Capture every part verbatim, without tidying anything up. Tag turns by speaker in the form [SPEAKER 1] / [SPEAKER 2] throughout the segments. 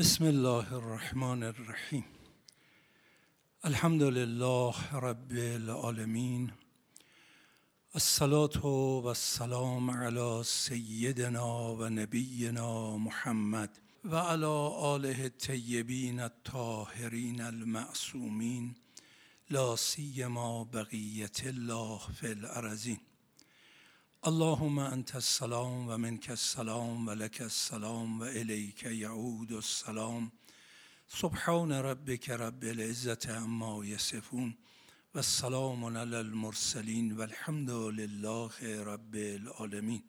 [SPEAKER 1] بسم الله الرحمن الرحیم. الحمد لله رب العالمین. الصلاة و السلام علی سیدنا و نبینا محمد و علی آله الطیبین الطاهرین المعصومین، لا سیما بقیة الله فی الارضین. اللهم انت السلام و منک السلام و لک السلام و الیک یعود السلام. سبحان ربک رب العزة عما یصفون و السلام علی المرسلین و الحمد لله رب العالمین.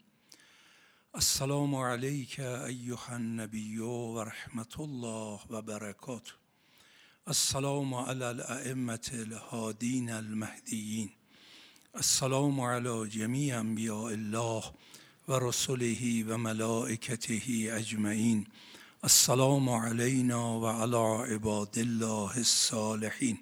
[SPEAKER 1] السلام علیک ایها النبی و رحمت الله و برکاته. السلام علی الائمة الهادین المهدیین. السلام علی جمیع انبیاء الله و رسله و ملائکته اجمعین. السلام علینا و علی عباد الله الصالحین.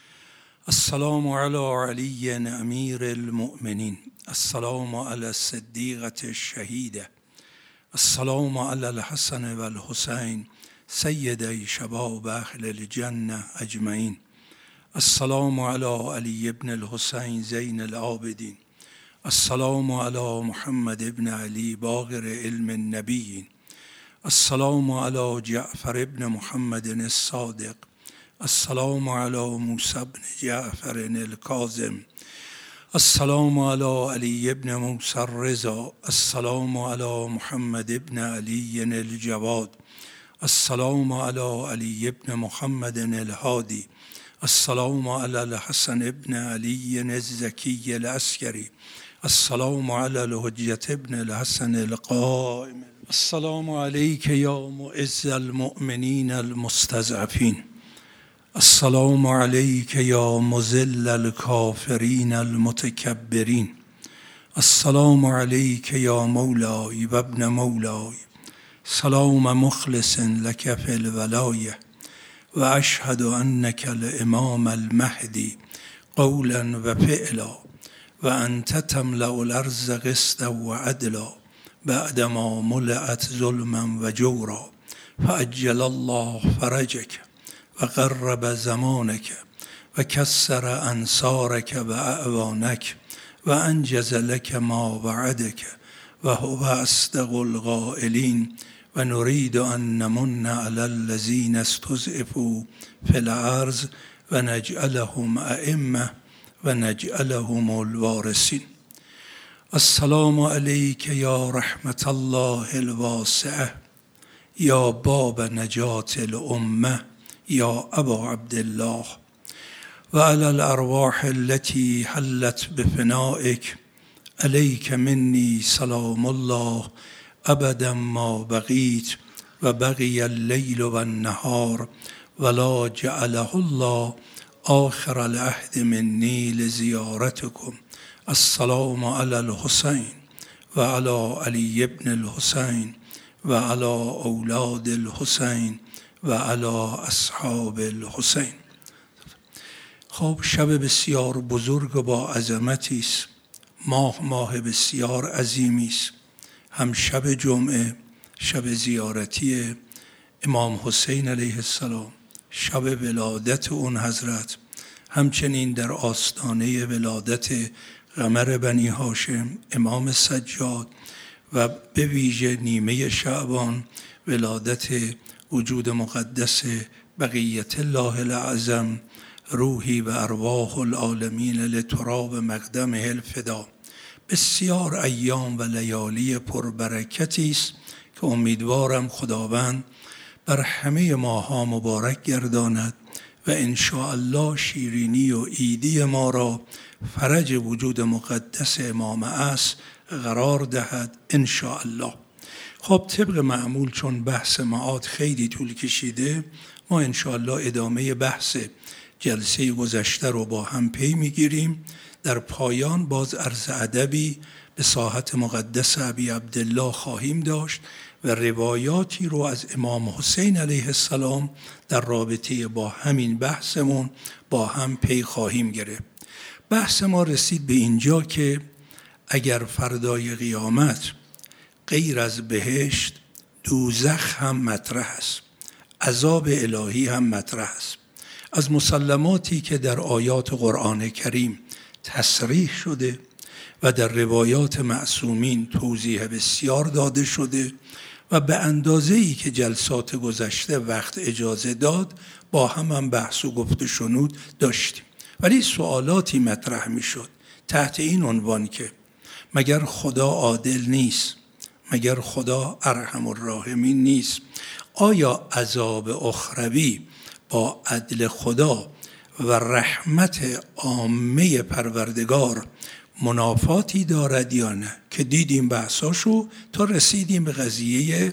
[SPEAKER 1] السلام علی علی امیر المؤمنین. السلام علی الصدیقة الشهیدة. السلام علی الحسن و الحسین سیدی شباب اهل الجنة اجمعین. السلام علی علی ابن الحسین زین العابدین. السلام علی محمد ابن علی باقر علم النبیین. السلام علی جعفر ابن محمد الصادق. السلام علی موسی ابن جعفر الکاظم. السلام علی علی ابن موسی الرضا. السلام علی محمد ابن علی الجواد. السلام علی علی ابن محمد الهادی. السلام علی الحسن ابن علی الزکی العسکری. السلام علی الحجة ابن الحسن القائم. السلام علیک یا معز المؤمنین المستضعفین. السلام علیک یا مذل الکافرین المتکبرین. السلام علیک یا مولای و ابن مولای. سلام مخلص لک فی الولایه و اشهد انک الامام المهدی قولا و فعلا و انت تملأ الارض قسطا و عدلا بعدما ملأت ظلما و جورا. فعجل الله فرجک و قرب زمانک و کسر انصارک و اعوانک و انجز لک ما وعدک و هو اصدق القائلین. و نريد أن نمن على الذين استضعفوا في الأرض و نجعلهم أئمة و نجعلهم الوارثين. السلام عليك يا رحمة الله الواسعة يا باب نجاة الأمة يا أبا عبد الله و على الأرواح التي حلت بفنائك. عليك مني سلام الله ابدا ما بقیت و بقی اللیل و النهار ولا جعله الله آخر العهد منی لزیارتکم. السلام علی الحسین و علی علی ابن الحسین و علی اولاد الحسین و علی اصحاب الحسین. خب، شب بسیار بزرگ و با عظمتی است. ماه ماه بسیار عظیمی است. هم شب جمعه، شب زیارتی امام حسین علیه السلام، شب ولادت اون حضرت، همچنین در آستانه ولادت قمر بنی هاشم امام سجاد و به ویژه نیمه شعبان ولادت وجود مقدس بقیت الله الاعظم روحی و ارواح العالمین لتراب مقدمه الفدا. بسیار ایام و لیالی پربرکتی است که امیدوارم خداوند بر همه ماها مبارک گرداند و ان شاء الله شیرینی و عیدی ما را فرج وجود مقدس امام عصر قرار دهد ان شاء الله. خب، طبق معمول چون بحث معاد خیلی طول کشیده، ما ان شاء الله ادامه بحث جلسه گذشته رو با هم پی میگیریم. در پایان باز عرض ادبی به ساحت مقدس ابی عبدالله خواهیم داشت و روایاتی رو از امام حسین علیه السلام در رابطه با همین بحثمون با هم پی خواهیم گرفت. بحث ما رسید به اینجا که اگر فردای قیامت غیر از بهشت دوزخ هم مطرح است، عذاب الهی هم مطرح است. از مسلماتی که در آیات قرآن کریم تصریح شده و در روایات معصومین توضیح بسیار داده شده و به اندازه‌ای که جلسات گذشته وقت اجازه داد با هم هم بحث و گفت و شنود داشتیم، ولی سوالاتی مطرح می شد تحت این عنوان که مگر خدا عادل نیست؟ مگر خدا ارحم الراحمین نیست؟ آیا عذاب اخروی با عدل خدا و رحمت عامه پروردگار منافاتی دارد یا نه؟ که دیدیم بحثاشو تا رسیدیم به قضیه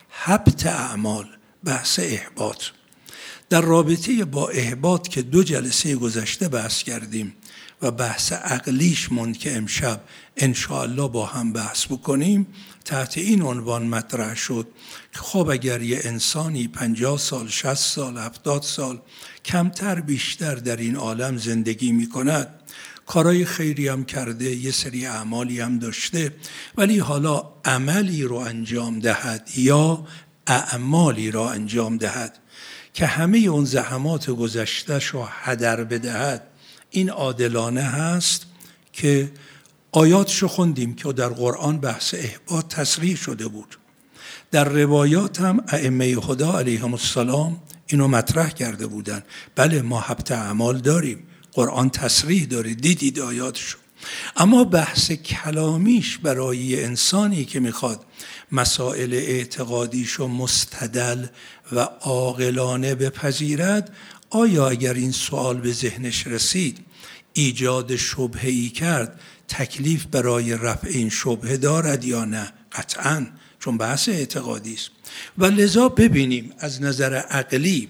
[SPEAKER 1] حبط اعمال، بحث احباط. در رابطه با احباط که دو جلسه گذشته بحث کردیم و بحث عقلیش مون که امشب انشاءالله با هم بحث بکنیم، تحت این عنوان مطرح شد که خب اگر یه انسانی پنجاه سال، شصت سال، هفتاد سال کمتر بیشتر در این عالم زندگی می کند، کارهای خیری هم کرده، یه سری اعمالی هم داشته، ولی حالا عملی رو انجام دهد یا اعمالی رو انجام دهد که همه اون زحمات گذشته‌ش رو هدر بدهد، این عادلانه هست؟ که آیاتشو خوندیم که در قرآن بحث احباط تصریح شده بود. در روایات هم ائمه خدا علیهم السلام اینو مطرح کرده بودن. بله ما حبط اعمال داریم، قرآن تصریح داره، دیدید آیاتشو. اما بحث کلامیش برای انسانی که میخواد مسائل اعتقادیشو مستدل و عاقلانه بپذیرد، آیا اگر این سوال به ذهنش رسید ایجاد شبهه‌ای کرد، تکلیف برای رفع این شبهه دارد یا نه؟ قطعاً، چون بحث اعتقادی است. و لذا ببینیم از نظر عقلی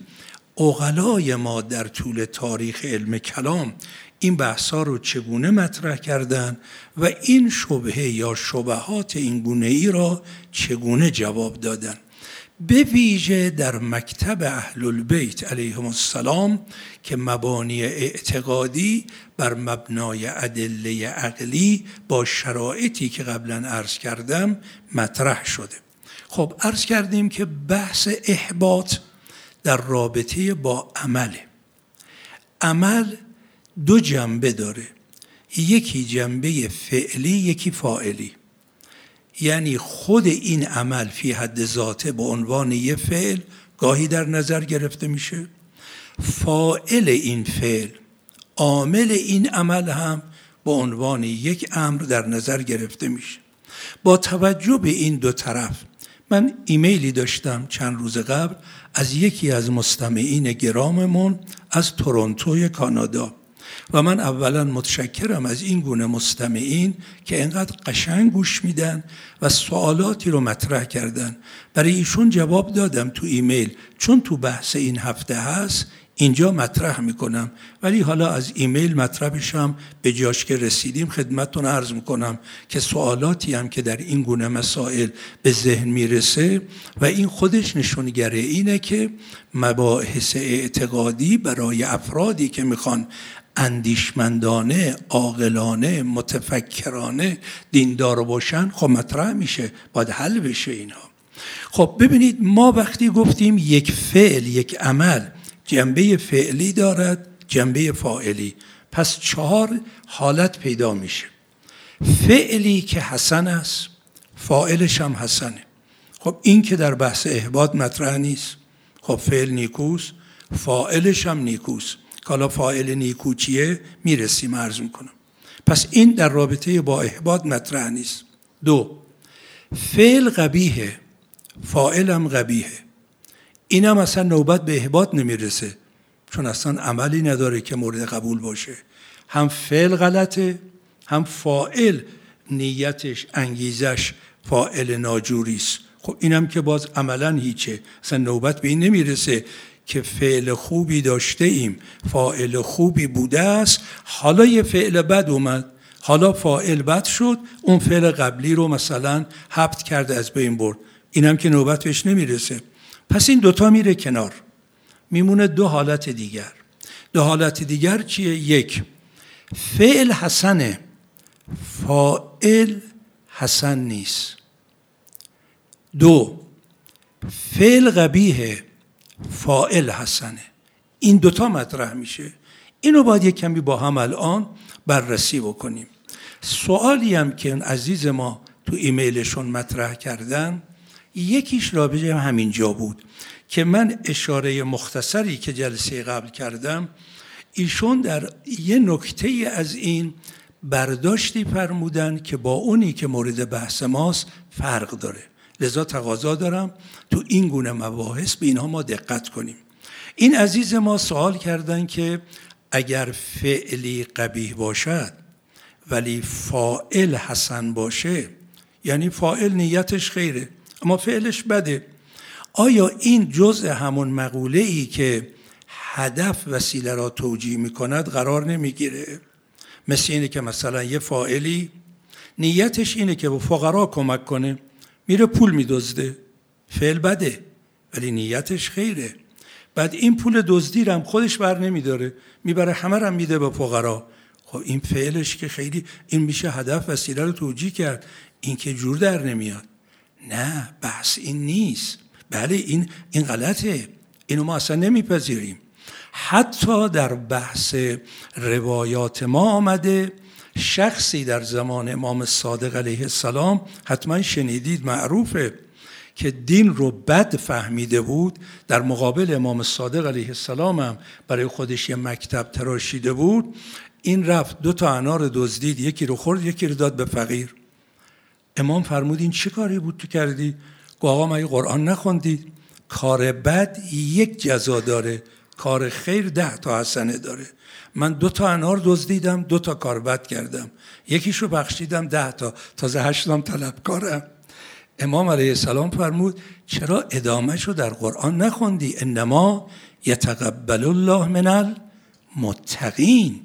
[SPEAKER 1] عقلای ما در طول تاریخ علم کلام این بحثا رو چگونه مطرح کردن و این شبهه یا شبهات این گونه‌ای را چگونه جواب دادن. به ویژه در مکتب اهل البیت علیهم السلام که مبانی اعتقادی بر مبنای ادله عقلی با شرایطی که قبلا عرض کردم مطرح شده. خب عرض کردیم که بحث احباط در رابطه با عمله. عمل دو جنبه داره، یکی جنبه فعلی، یکی فاعلی. یعنی خود این عمل فی حد ذاته به عنوان یه فعل گاهی در نظر گرفته میشه، فاعل این فعل، عامل این عمل هم به عنوان یک امر در نظر گرفته میشه. با توجه به این دو طرف، من ایمیلی داشتم چند روز قبل از یکی از مستمعین گراممون از تورنتوی کانادا و من اولا متشکرم از این گونه مستمعین که اینقدر قشنگ گوش میدن و سوالاتی رو مطرح کردن. برای ایشون جواب دادم تو ایمیل، چون تو بحث این هفته هست اینجا مطرح میکنم، ولی حالا از ایمیل مطرحش هم به جاش که رسیدیم خدمتتون عرض میکنم که سوالاتی هم که در این گونه مسائل به ذهن میرسه و این خودش نشونگره اینه که مباحث اعتقادی برای افرادی که میخوان اندیشمندانه، عاقلانه، متفکرانه دیندار باشن خب مطرح میشه، باید حل بشه اینها. خب ببینید ما وقتی گفتیم یک فعل، یک عمل جنبه فعلی دارد، جنبه فاعلی، پس چهار حالت پیدا میشه. فعلی که حسن است، فاعلش هم حسنه. خب این که در بحث احباط مطرح نیست. خب فعل نیکوست، فاعلش هم نیکوست. حالا فاعل نیکو چیه میرسیم عرض میکنم. پس این در رابطه با احباط مطرح نیست. دو، فعل قبیحه، فاعل هم قبیحه. این هم اصلا نوبت به احباط نمیرسه، چون اصلا عملی نداره که مورد قبول باشه. هم فعل غلطه، هم فاعل نیتش، انگیزش فاعل ناجوریست. خب اینم که باز عملا هیچه، اصلا نوبت به این نمیرسه که فعل خوبی داشته ایم، فاعل خوبی بوده است، حالا یه فعل بد اومد، حالا فاعل بد شد، اون فعل قبلی رو مثلا حبط کرده از بین برد، اینم که نوبت بهش نمیرسه. پس این دوتا میره کنار، میمونه دو حالت دیگر. دو حالت دیگر چیه؟ یک، فعل حسنه، فاعل حسن نیست. دو، فعل قبیحه، فاعل حسنه. این دوتا مطرح میشه. اینو باید یک کمی با هم الان بررسی بکنیم. سوالی هم که اون عزیز ما تو ایمیلشون مطرح کردن، یکیش رابطه همین جا بود که من اشاره مختصری که جلسه قبل کردم، ایشون در یه نکته از این برداشتی فرمودن که با اونی که مورد بحث ماست فرق داره. لذا تقاضا دارم تو این گونه مباحث به اینها ما دقت کنیم. این عزیز ما سوال کردن که اگر فعلی قبیح باشد ولی فاعل حسن باشه، یعنی فاعل نیتش خیره اما فعلش بده، آیا این جزء همون مقوله ای که هدف وسیله را توجیه می کند قرار نمیگیره؟ مثل اینه که مثلا یه فاعلی نیتش اینه که به فقرا کمک کنه، میره پول میدزده، فعل بده ولی نیتش خیره. بعد این پول دزدی هم خودش بر نمیداره، میبره همه رو میده به فقرا. خب این فعلش که خیلی، این میشه هدف وسیله رو توجیه کرد، این که جور در نمیاد. نه، بحث این نیست. بله این این غلطه، اینو ما اصلا نمیپذیریم. حتی در بحث روایات ما آمده شخصی در زمان امام صادق علیه السلام، حتما شنیدید، معروفه، که دین رو بد فهمیده بود، در مقابل امام صادق علیه السلام هم برای خودش یه مکتب تراشیده بود. این رفت دو تا انار دزدید، یکی رو خورد یکی رو داد به فقیر. امام فرمود این چه کاری بود تو کردی؟ گفت آقا مگه قرآن نخوندید؟ کار بد یک جزا داره، کار خیر ده تا حسنه داره. من دو تا انار دزدیدم، دو تا کار بد کردم، یکیشو بخشیدم، ده تا، تازه هشتم طلبکارم. امام علیه السلام فرمود چرا ادامهشو در قرآن نخوندی؟ انما یتقبل الله من المتقین.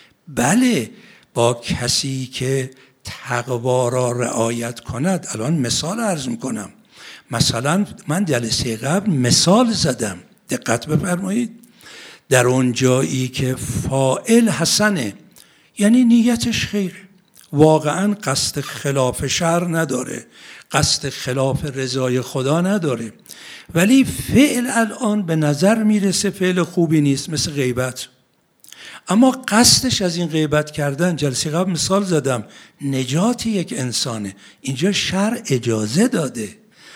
[SPEAKER 1] بله، با کسی که تقوا را رعایت کند. الان مثال عرض میکنم. مثلا من جلسه قبل مثال زدم، دقت بفرمایید. در اون جایی که فاعل حسنه، یعنی نیتش خیره، واقعا قصد خلاف شر نداره، قصد خلاف رضای خدا نداره، ولی فعل الان به نظر میرسه فعل خوبی نیست، مثل غیبت، اما قصدش از این غیبت کردن، جلسه قبل مثال زدم، نجات یک انسانه. اینجا شرع اجازه داده،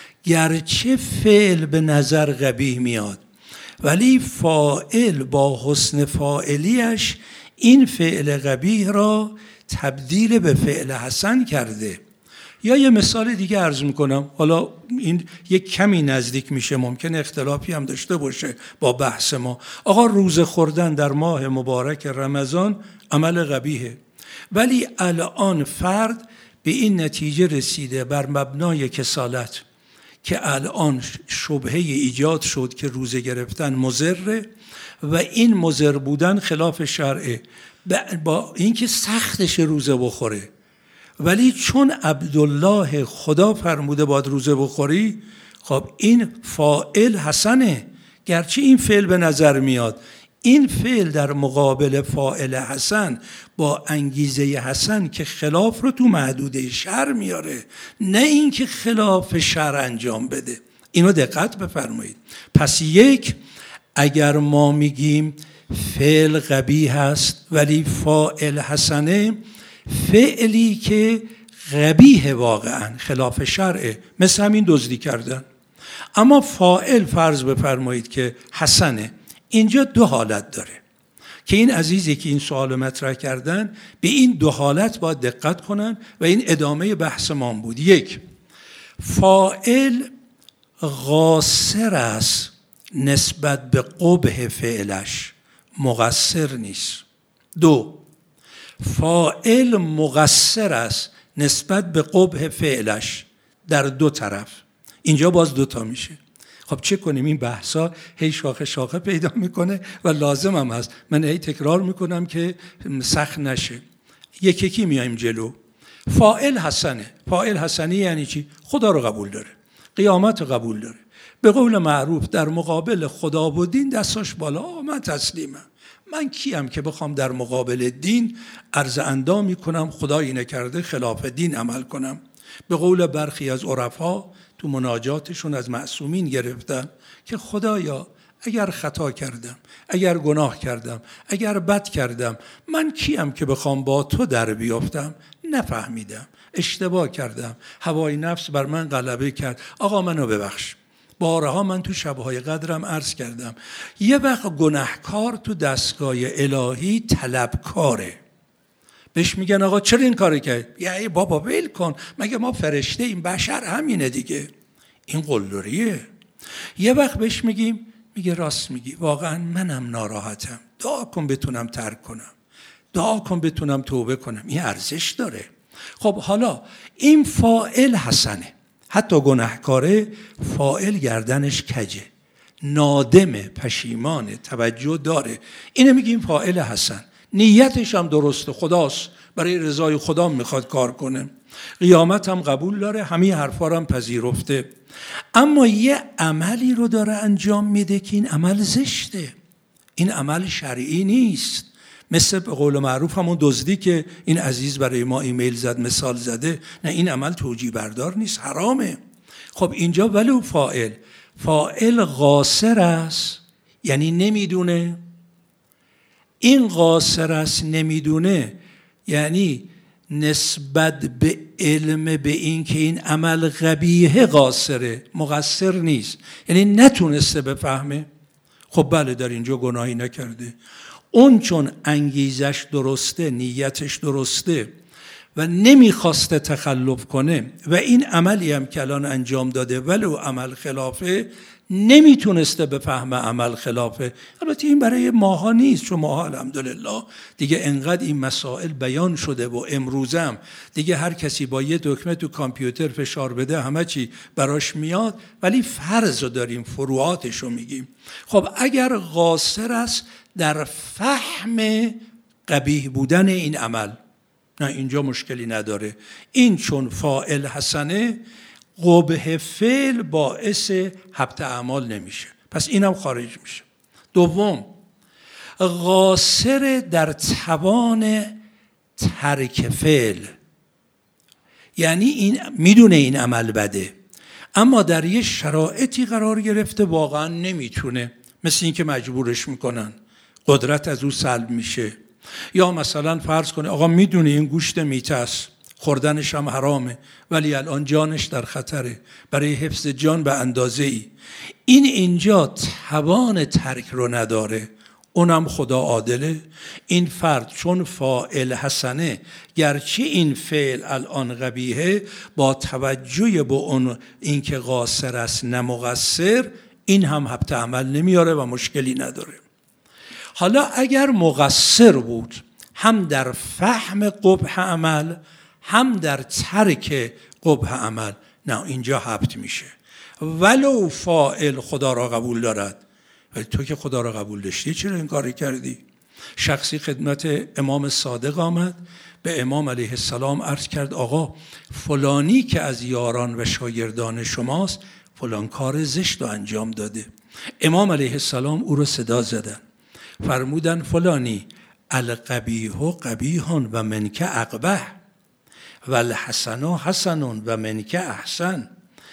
[SPEAKER 1] گرچه فعل به نظر قبیح میاد ولی فاعل با حسن فاعلیش این فعل قبیح را تبدیل به فعل حسن کرده. یا یه مثال دیگه عرض میکنم، حالا این یک کمی نزدیک میشه، ممکن اختلافی هم داشته باشه با بحث ما. آقا روزه خوردن در ماه مبارک رمضان عمل قبیحه، ولی الان فرد به این نتیجه رسیده بر مبنای کسالت که الان شبهه ایجاد شد که روزه گرفتن مضره و این مضر بودن خلاف شرعه، با اینکه سختش روزه بخوره، ولی چون عبدالله خدا فرموده باید روزه بخوری، خب این فاعل حسنه، گرچه این فعل به نظر میاد. این فعل در مقابل فاعل حسن با انگیزه حسن که خلاف رو تو محدوده شر میاره، نه این که خلاف شر انجام بده. اینو دقت بفرمایید. پس یک، اگر ما میگیم فعل قبیح هست ولی فاعل حسنه، فعلی که قبیح واقعا خلاف شرعه، مثل همین دزدی کردن، اما فاعل فرض بفرمایید که حسنه. اینجا دو حالت داره که این عزیزی که این سوال مطرح کردن به این دو حالت باید دقت کنن و این ادامه بحث ما بود. یک، فاعل قاصر است نسبت به قبح فعلش، مقصر نیست. دو، فاعل مقصر است نسبت به قبح فعلش، در دو طرف. اینجا باز دوتا میشه. خب چه کنیم؟ این بحثا هی شاخه شاخه پیدا میکنه و لازم هم هست. من هی تکرار میکنم که سخت نشه. یک یکی میایم جلو. فاعل حسنه. فاعل حسنی یعنی چی؟ خدا رو قبول داره، قیامت رو قبول داره، به قول معروف در مقابل خدا و دین دستاش بالا، من تسلیمم. من کیم که بخوام در مقابل دین عرض اندامی کنم خدا اینه کرده خلاف دین عمل کنم؟ به قول برخی از عرفا تو مناجاتشون از معصومین گرفتن که خدایا اگر خطا کردم، اگر گناه کردم، اگر بد کردم، من کیم که بخوام با تو در بیافتم؟ نفهمیدم، اشتباه کردم، هوای نفس بر من غلبه کرد، آقا منو ببخش. بارها من تو شبهای قدرم عرض کردم یه وقت گناهکار تو دستگاه الهی طلبکاره، بهش میگن آقا چرا این کارو کرد؟ یعنی بابا ول کن، مگه ما فرشته این بشر همینه دیگه. این قلدریه. یه وقت بهش میگیم، میگه راست میگی، واقعا منم ناراحتم، دعا کن بتونم ترک کنم، دعا کن بتونم توبه کنم. این ارزش داره. خب حالا این فاعل حسنه، حتی گناهکاره فاعل گردنش کجه، نادمه، پشیمانه، توجه داره، اینه میگیم فاعل حسن. نیتش هم درسته، خداست، برای رضای خدا میخواد کار کنه، قیامت هم قبول داره، همه حرفا هم پذیرفته. اما یه عملی رو داره انجام میده که این عمل زشته، این عمل شرعی نیست. مثل به قول معروف همون دزدی که این عزیز برای ما ایمیل زد، مثال زده، نه این عمل توجیه بردار نیست، حرامه. خب اینجا ولو فاعل، فاعل قاصر است، یعنی نمیدونه. این قاصر است نمیدونه یعنی نسبت به علم به این که این عمل قبیحه قاصره، مقصر نیست، یعنی نتونسته بفهمه. خب بله در اینجا گناهی نکرده، اون چون انگیزش درسته، نیتش درسته و نمیخواسته تخلف کنه و این عملی هم که الان انجام داده ولو عمل خلافه، نمیتونسته بفهمه عمل خلافه. البته این برای ماها نیست، چون ماها الحمدلله دیگه انقدر این مسائل بیان شده و امروزم دیگه هر کسی با یه دکمه تو کامپیوتر فشار بده همه چی براش میاد، ولی فرض رو داریم، فروعاتش رو میگیم. خب اگر قاصر است در فهم قبیح بودن این عمل، نه اینجا مشکلی نداره. این چون فاعل حسنه، قبح فعل باعث حبط اعمال نمیشه، پس اینم خارج میشه. دوم، قاصر در توان ترک فعل، یعنی این میدونه این عمل بده اما در یه شرایطی قرار گرفته واقعا نمیتونه، مثل این که مجبورش میکنن، قدرت از او سلب میشه. یا مثلا فرض کنه آقا میدونه این گوشت میته است، خوردنش هم حرامه، ولی الان جانش در خطره، برای حفظ جان به اندازه ای. این اینجا توان ترک رو نداره، اونم خدا عادله. این فرد چون فاعل حسنه، گرچه این فعل الان قبیحه، با توجه به اون اینکه قاصر است نه مقصر، این هم حبط عمل نمیاره و مشکلی نداره. حالا اگر مقصر بود، هم در فهم قبح عمل هم در ترک قبح عمل، نه اینجا حبط میشه. ولو فاعل خدا را قبول دارد، ولی تو که خدا را قبول داشتی چرا این کاری کردی؟ شخصی خدمت امام صادق آمد، به امام علیه السلام عرض کرد آقا فلانی که از یاران و شاگردان شماست فلان کار زشت رو انجام داده. امام علیه السلام او رو صدا زدن، فرمودن فلانی القبیح قبیح و منک اقبح و الحسن حسن و منک احسن.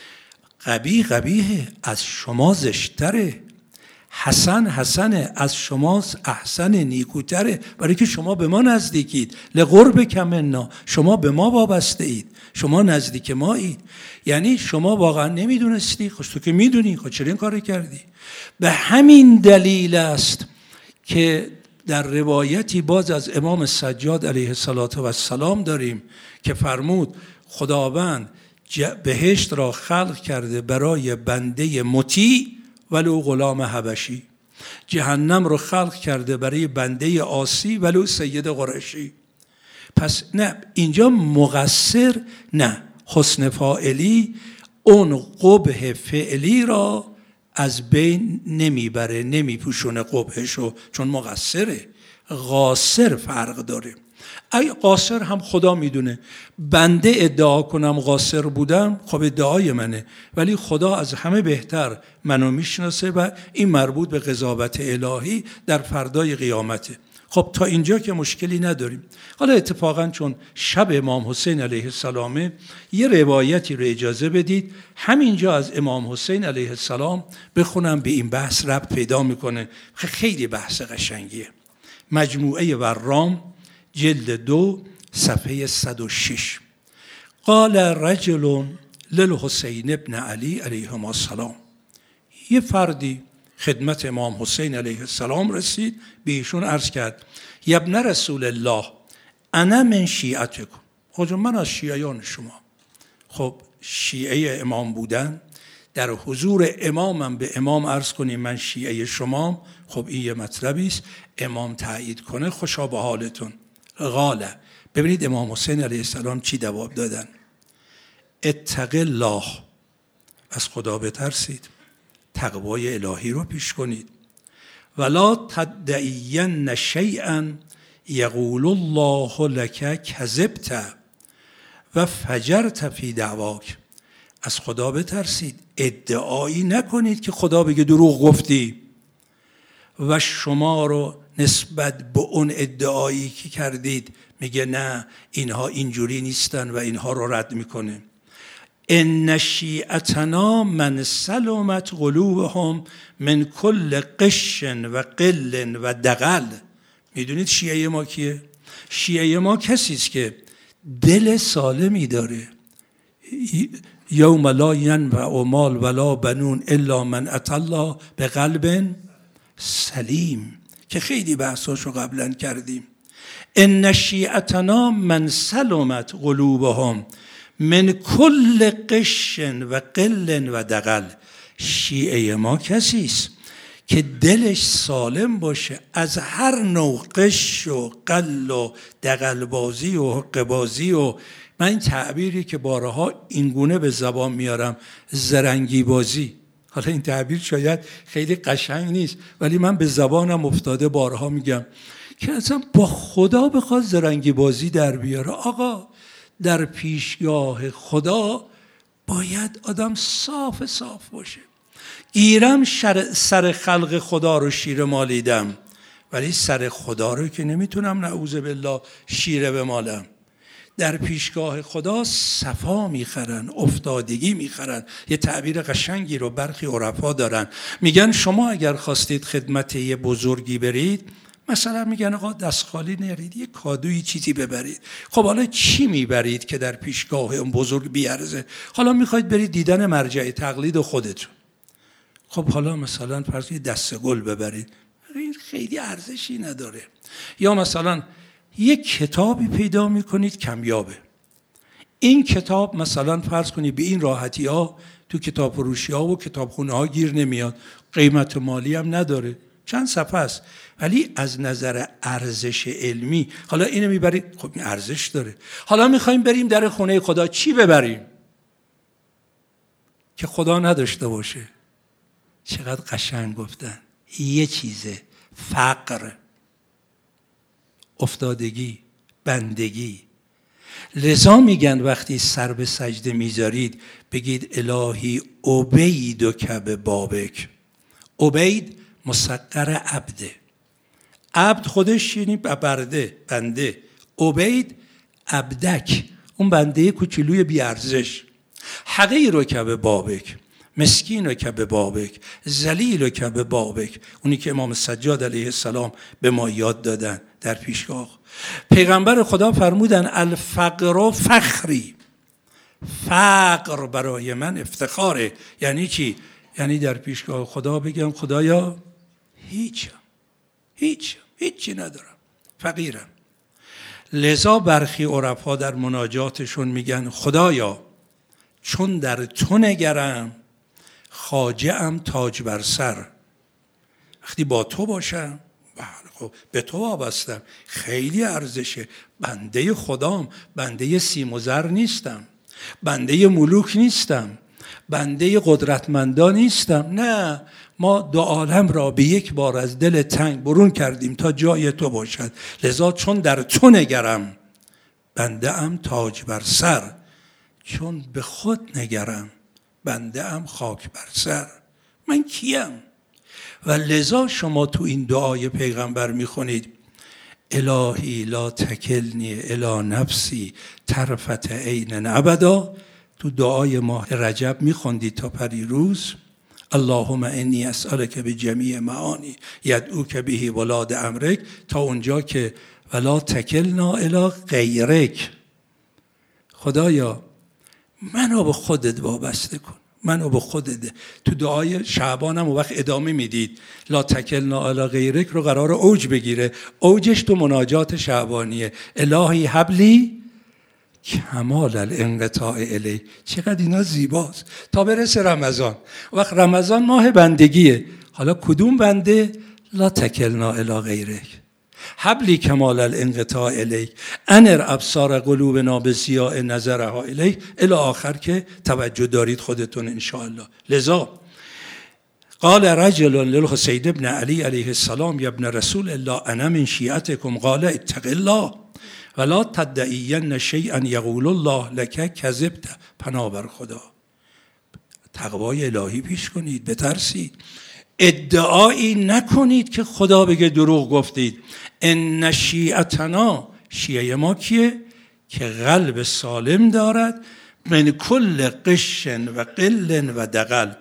[SPEAKER 1] قبیح قبیح از شما زشتره، حسن حسن از شما احسن نیکوتره، برای که شما به ما نزدیکید، لقربک منا، شما به ما وابسته اید، شما نزدیک ما اید. یعنی شما واقعا نمیدونستی، خوش تو که میدونی، خود چرا این کار کردی؟ به همین دلیل است که در روایتی باز از امام سجاد علیه السلام داریم که فرمود خداوند بهشت را خلق کرده برای بنده مطیع ولو غلام حبشی، جهنم رو خلق کرده برای بنده عاصی ولو سید قریشی. پس نه اینجا مقصر، نه حسن فاعلی اون قبح فعلی را از بین نمیبره، نمیپوشونه قبحشو، چون مقصره. قاصر فرق داره. اگه قاصر هم خدا میدونه، بنده ادعا کنم قاصر بودم خب ادعای منه، ولی خدا از همه بهتر منو میشناسه و این مربوط به قضاوت الهی در فردای قیامته. خب تا اینجا که مشکلی نداریم. حالا اتفاقا چون شب امام حسین علیه السلام، یه روایتی رو اجازه بدید همینجا از امام حسین علیه السلام بخونم، به این بحث ربط پیدا میکنه. خیلی بحث قشنگیه. مجموعه ورام جلد دو صفحه صد و شش. قال رجل للحسین ابن علی علیهما السلام. یه فردی خدمت امام حسین علیه السلام رسید، به ایشون عرض کرد یا ابن رسول الله انا من شیعتکم. خب من از شیعیان شما. خب شیعه امام بودن، در حضور امامم به امام عرض کنیم من شیعه شما، خب این یه مطلبی است. امام تایید کنه خوشا به حالتون. قاله، ببینید امام حسین علیه السلام چی جواب دادن. اتق الله، از خدا بترسید، تقوای الهی رو پیش کنید. ولا تدعین شیئا یقول الله لک کذبت و فجرت فی دعواک. از خدا بترسید، ادعایی نکنید که خدا بگه دروغ گفتی و شما رو نسبت به اون ادعایی که کردید میگه نه اینها اینجوری نیستن و اینها رو رد میکنه. ان شیعتنا من سلمت قلوبهم من کل قش و قل و دغل. میدونید شیعه ما کیه؟ شیعه ما کسی است که دل سالمی داره. یوم لا ینفع مال ولا بنون الا من اتى الله بقلب سلیم، که خیلی بحثاشو قبلا کردیم. ان شیعتنا من سلمت قلوبهم من کل قش و قل و دغل. شیعه ما کسی است که دلش سالم باشه از هر نوع قش و قل و دغل بازی و حق بازی و من این تعبیری که بارها اینگونه به زبان میارم، زرنگی بازی. حالا این تعبیر شاید خیلی قشنگ نیست ولی من به زبانم افتاده، بارها میگم که اصلا با خدا بخواد زرنگی بازی در بیاره. آقا در پیشگاه خدا باید آدم صاف صاف باشه. گیرم سر خلق خدا رو شیره مالیدم ولی سر خدا رو که نمیتونم نعوذ بالله شیره بمالم. در پیشگاه خدا صفا میخرن، افتادگی میخرن. یه تعبیر قشنگی رو برخی عرفا دارن، میگن شما اگر خواستید خدمت یه بزرگی برید، مثلا میگن آقا دست خالی نرید، یه کادویی چیزی ببرید. خب حالا چی میبرید که در پیشگاه اون بزرگ بیارزه؟ حالا میخواید برید دیدن مرجع تقلید خودتون، خب حالا مثلا فرض کنید دسته گل ببرید، این خیلی ارزشی نداره. یا مثلا یک کتابی پیدا میکنید کمیابه، این کتاب مثلا فرض کنید به این راحتی ها تو کتاب فروشی ها و کتابخونه ها گیر نمیاد، قیمت مالی هم نداره، چند صفحه است، ولی از نظر ارزش علمی حالا اینو میبرید، خب این ارزش داره. حالا میخوایم بریم در خونه خدا، چی ببریم که خدا نداشته باشه؟ چقدر قشنگ گفتن. یه چیزه، فقر، افتادگی، بندگی. لذا میگن وقتی سر به سجده میذارید بگید الهی عبیدک به بابک. عبید مصغر عبده، عبد خودش یعنی برده، بنده. عبید عبدک، اون بنده کوچولوی بی ارزش. حقیرک به بابک، مسکینک به بابک، ذلیلک به بابک، اونی که امام سجاد علیه السلام به ما یاد دادن در پیشگاه. پیغمبر خدا فرمودن الفقر فخری، فقر برای من افتخاره. یعنی چی؟ یعنی در پیشگاه خدا بگم خدایا هیچم، هیچ هیچی ندارم، فقیرم. لذا برخی عرفا در مناجاتشون میگن خدایا چون در تو نگرم خواجه‌ام تاج بر سر. وقتی با تو باشم خب به تو وابستم، خیلی ارزشه. بنده خدام، بنده سیم و زر نیستم، بنده ملوک نیستم، بنده قدرتمندان نیستم. نه، ما دو عالم را به یک بار از دل تنگ برون کردیم تا جای تو باشد. لذا چون در تو نگرم بنده ام تاج بر سر، چون به خود نگرم بنده ام خاک بر سر. من کیم؟ و لذا شما تو این دعای پیغمبر میخونید الهی لا تکلنی الی نفسی طرفت عین ابدا. تو دعای ماه رجب میخوندی تا پریروز اللهم انی اسألک بجمیع معانی یدعوک به ولاد امرک، تا اونجا که ولا تکلنا الی غیرک. خدایا منو به خودت وابسته کن، منو به خودت. تو دعای شعبان هم وقت ادامه میدید لا تکلنا الی غیرک رو قرار اوج بگیره. اوجش تو مناجات شعبانیه الهی حبلی کمال الانقطاع الی. چقدر اینا زیباست. تا برسه رمضان، وقت رمضان ماه بندگیه، حالا کدوم بنده؟ لا تکلنا الی غیرک حبلی کمال الانقطاع الیک انر ابصار قلوبنا بضیاء نظرها الیک الی آخر که توجه دارید خودتون انشاءالله. لذا قال رجل للحسین ابن علی علیه السلام یا ابن رسول الله انا من شیعتکم قال اتق الله ولا تدعین شیئا یقول الله لک کذبت. پناه بر خدا، تقوای الهی پیش کنید، بترسید، ادعایی نکنید که خدا بگه دروغ گفتید. ان شیعتنا، شیعه ما کیه؟ که قلب سالم دارد من کل قش و قل و دغل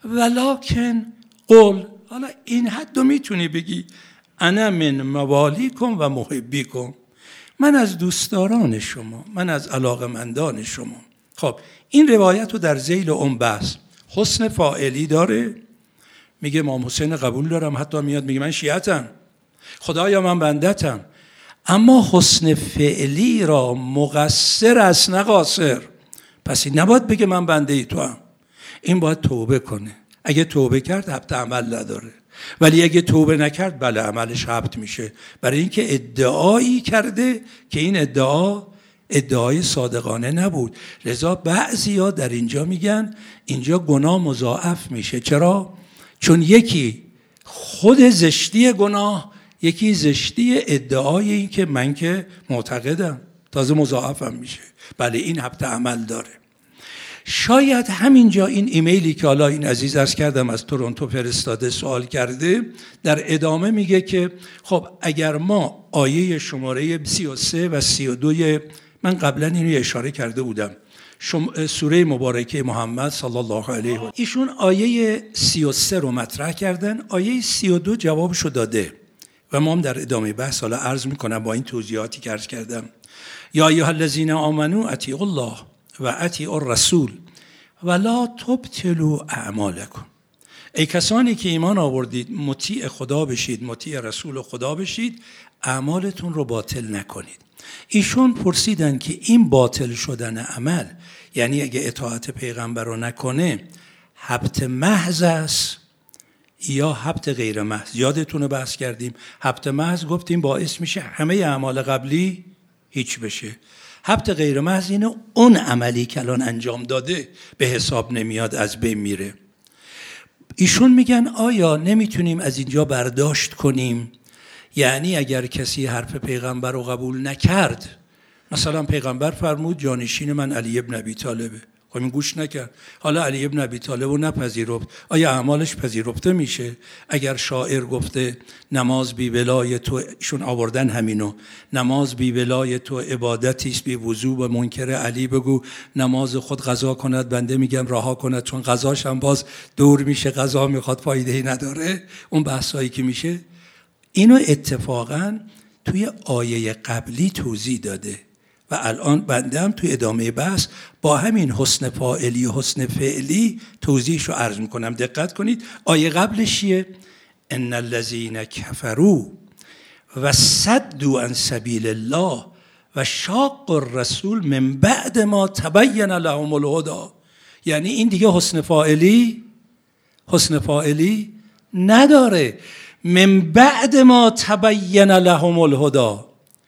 [SPEAKER 1] ولکن قل. حالا این حد رو میتونی بگی انا من موالیکم و محبیکم، من از دوستداران شما، من از علاقمندان شما. خب این روایت رو در ذیل اون بحث حسن فاعلی داره، میگه امام حسین قبول دارم، حتی میاد میگه من شیعتم، خدایا من بندتم. اما حسن فعلی را مقصر است نه قاصر. پس این نباید بگه من بنده ای تو هم، این باید توبه کنه. اگه توبه کرد حبط عمل نداره، ولی اگه توبه نکرد بله عملش حبط میشه، برای اینکه ادعایی کرده که این ادعا ادعای صادقانه نبود. لذا بعضیا در اینجا میگن اینجا گناه مضاعف میشه. چرا؟ چون یکی خود زشتی گناه، یکی زشتی ادعای این که من که معتقدم، تازه مضاعفم میشه. بله این حبط عمل داره. شاید همینجا این ایمیلی که حالا این عزیز عرض کردم از تورنتو فرستاده سوال کرده، در ادامه میگه که خب اگر ما آیه شماره سی و سه و سی و دو، من قبلا اینو اشاره کرده بودم، سوره مبارکه محمد صلی الله علیه و ایشون آیه سی و سه رو مطرح کردن، آیه سی و دو جوابشو داده و ما هم در ادامه بحث حالا عرض میکنم با این توضیحاتی که عرض کردم. یا ایها الذین آمنوا اطیعوا الله و اطیعوا الرسول ولا تبطلوا اعمالکم. ای کسانی که ایمان آوردید مطیع خدا بشید، مطیع رسول خدا بشید، اعمالتون رو باطل نکنید. ایشون پرسیدن که این باطل شدن عمل یعنی اگه اطاعت پیغمبر رو نکنه حبط محض است یا حبط غیر محض؟ یادتونه بحث کردیم حبط محض گفتیم باعث میشه همه اعمال قبلی هیچ بشه. حبط غیر محض اینه اون عملی که الان انجام داده به حساب نمیاد، از بین میره. ایشون میگن آیا نمیتونیم از اینجا برداشت کنیم یعنی اگر کسی حرف پیغمبر رو قبول نکرد، مثلا پیغمبر فرمود جانشین من علی ابن ابی طالبه، خب این گوش نکرد، حالا علی ابن ابی طالب رو نپذیرفت، آیا اعمالش پذیرفته میشه؟ اگر شاعر گفته نماز بی ولای تو، ایشون آوردن همینو، نماز بی ولای تو عبادتی است بی وضو، به منکر علی بگو نماز خود قضا کند، بنده میگم رها کند، چون قضاش هم باز دور میشه، قضا میخواد فایده‌ای نداره. اون بحثایی که میشه اینو اتفاقا توی آیه قبلی توضیح داده و الان بنده هم توی ادامه بحث با همین حسن فاعلی و حسن فعلی توضیحش رو عرض میکنم. دقت کنید آیه قبلش چیه؟ ان الذین کفروا و صدوا عن سبیل الله و شاقوا الرسول من بعد ما تبین لهم الهدی. یعنی این دیگه حسن فاعلی حسن فاعلی نداره. من بعد ما تبین لهم الهدی،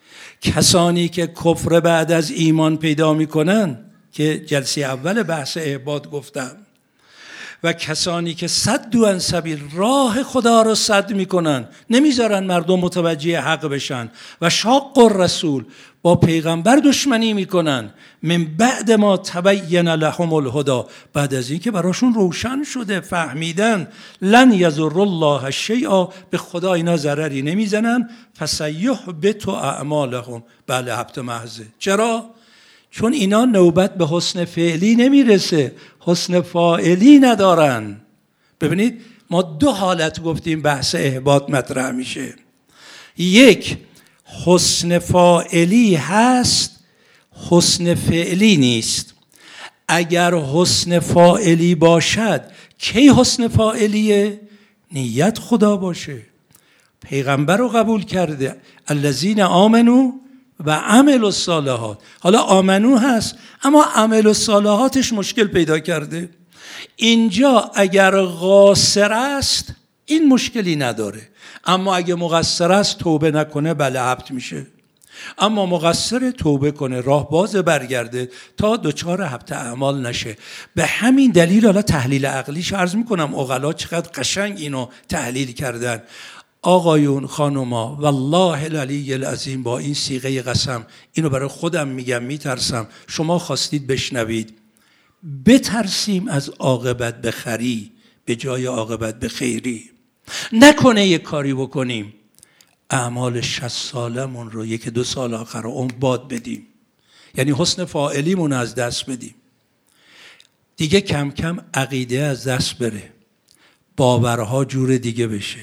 [SPEAKER 1] کسانی که کفر بعد از ایمان پیدا میکنن که جلسه اول بحث اعباد گفتم، و کسانی که صدوا عن سبیل، راه خدا رو سد میکنن، نمیذارن مردم متوجه حق بشن. و شاق الرسول، با پیغمبر دشمنی میکنن. من بعد ما تبین لهم الهدی، بعد از اینکه براشون روشن شده، فهمیدن لن یضر الله شیئا، به خدا اینا ضرری نمیزنن. فسیحبط اعمالهم، بله حبط محض. چرا؟ چون اینا نوبت به حسن فعلی نمیرسه، حسن فاعلی ندارن. ببینید ما دو حالت گفتیم بحث احباط مطرح میشه. یک، حسن فاعلی هست، حسن فعلی نیست. اگر حسن فاعلی باشد، کی حسن فاعلیه؟ نیت خدا باشه، پیغمبر رو قبول کرده، الذین آمنوا و عملوا الصالحات. حالا آمنو هست اما عمل الصالحاتش مشکل پیدا کرده. اینجا اگر قاصر است این مشکلی نداره، اما اگه مقصر است توبه نکنه بله حبط میشه. اما مقصر توبه کنه، راه باز برگرده تا دچار حبط اعمال نشه. به همین دلیل حالا تحلیل عقلیش عرض میکنم، عقلا چقدر قشنگ اینو تحلیل کردن. آقایون، خانوما، والله العلی العظیم، با این صیغه قسم اینو برای خودم میگم، میترسم شما خواستید بشنوید، بترسیم از عاقبت بخری به جای عاقبت بخیری. نکنه یک کاری بکنیم اعمال شصت سالمون رو یک دو سال آخر عمر باد بدیم، یعنی حسن فاعلیمون از دست بدیم. دیگه کم کم عقیده از دست بره، باورها جور دیگه بشه،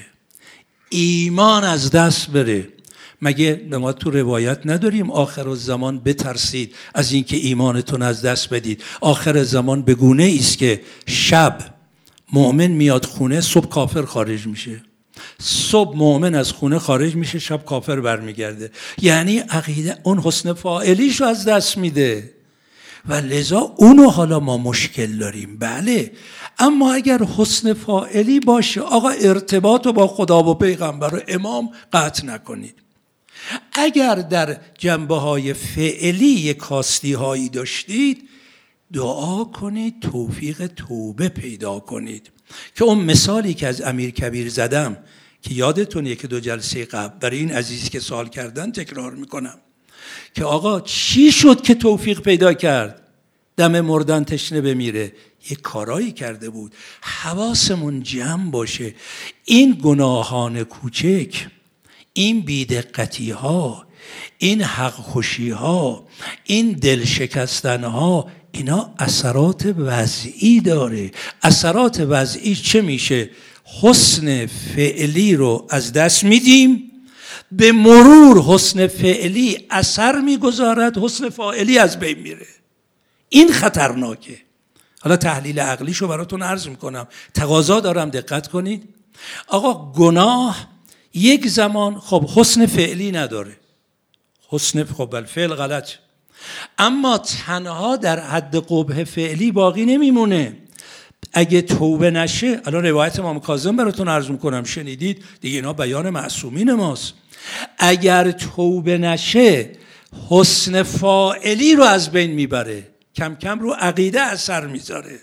[SPEAKER 1] ایمان از دست بره. مگه ما تو روایت نداریم آخر الزمان بترسید از اینکه ایمانتون از دست بدید؟ آخر زمان به گونه است که شب مؤمن میاد خونه، صبح کافر خارج میشه. صبح مؤمن از خونه خارج میشه، شب کافر برمیگرده. یعنی عقیده اون حسن فاعلیشو از دست میده و لذا اونو حالا ما مشکل داریم. بله، اما اگر حسن فاعلی باشه، آقا ارتباط رو با خدا و پیغمبر و امام قطع نکنید. اگر در جنبه های فعلی کاستی هایی داشتید، دعا کنید توفیق توبه پیدا کنید. که اون مثالی که از امیر کبیر زدم که یادتون یک دو جلسه قبل، برای این عزیز که سوال کردن تکرار میکنم که آقا چی شد که توفیق پیدا کرد دم مردن تشنه بمیره؟ یک کارایی کرده بود. حواسمون جمع باشه. این گناهان کوچک، این بیدقتی ها، این حق خوشی ها، این دل شکستن ها، اینا اثرات وضعی داره. اثرات وضعی چه میشه؟ حسن فعلی رو از دست میدیم، به مرور حسن فعلی اثر میگذارد، حسن فاعلی از بین میره. این خطرناکه. حالا تحلیل عقلیشو براتون عرض میکنم، تقاضا دارم دقت کنید. آقا گناه یک زمان خب حسن فعلی نداره، حسن خب الفعل غلط، اما تنها در حد قبح فعلی باقی نمیمونه. اگه توبه نشه، الان روایت امام کاظم براتون عرض میکنم، شنیدید دیگه، اینا بیان معصومین ماست. اگر توبه نشه حسن فاعلی رو از بین میبره، کم کم رو عقیده اثر میذاره،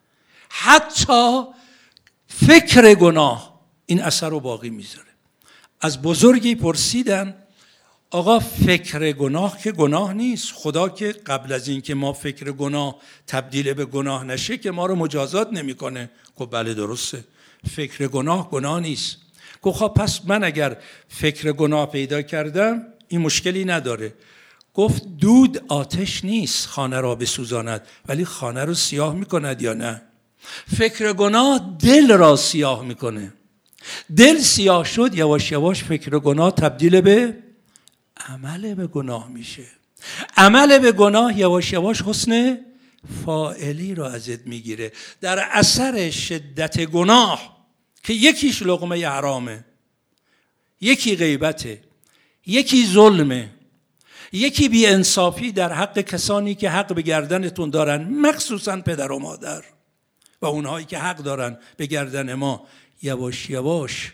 [SPEAKER 1] حتی فکر گناه این اثر رو باقی میذاره. از بزرگی پرسیدن آقا فکر گناه که گناه نیست، خدا که قبل از این که ما فکر گناه تبدیل به گناه نشه که ما رو مجازات نمیکنه. گفت بله درسته، فکر گناه گناه نیست. گفت خب پس من اگر فکر گناه پیدا کردم این مشکلی نداره. گفت دود آتش نیست خانه را بسوزاند، ولی خانه رو سیاه میکند یا نه؟ فکر گناه دل را سیاه میکنه. دل سیاه شد، یواش یواش فکر گناه تبدیل به عمل به گناه میشه. عمل به گناه یواش یواش حسن فاعلی رو ازت میگیره. در اثر شدت گناه که یکیش لقمه حرامه، یکی غیبته، یکی ظلمه، یکی بی انصافی در حق کسانی که حق به گردنتون دارن، مخصوصا پدر و مادر و اونهایی که حق دارن به گردن ما، یواش یواش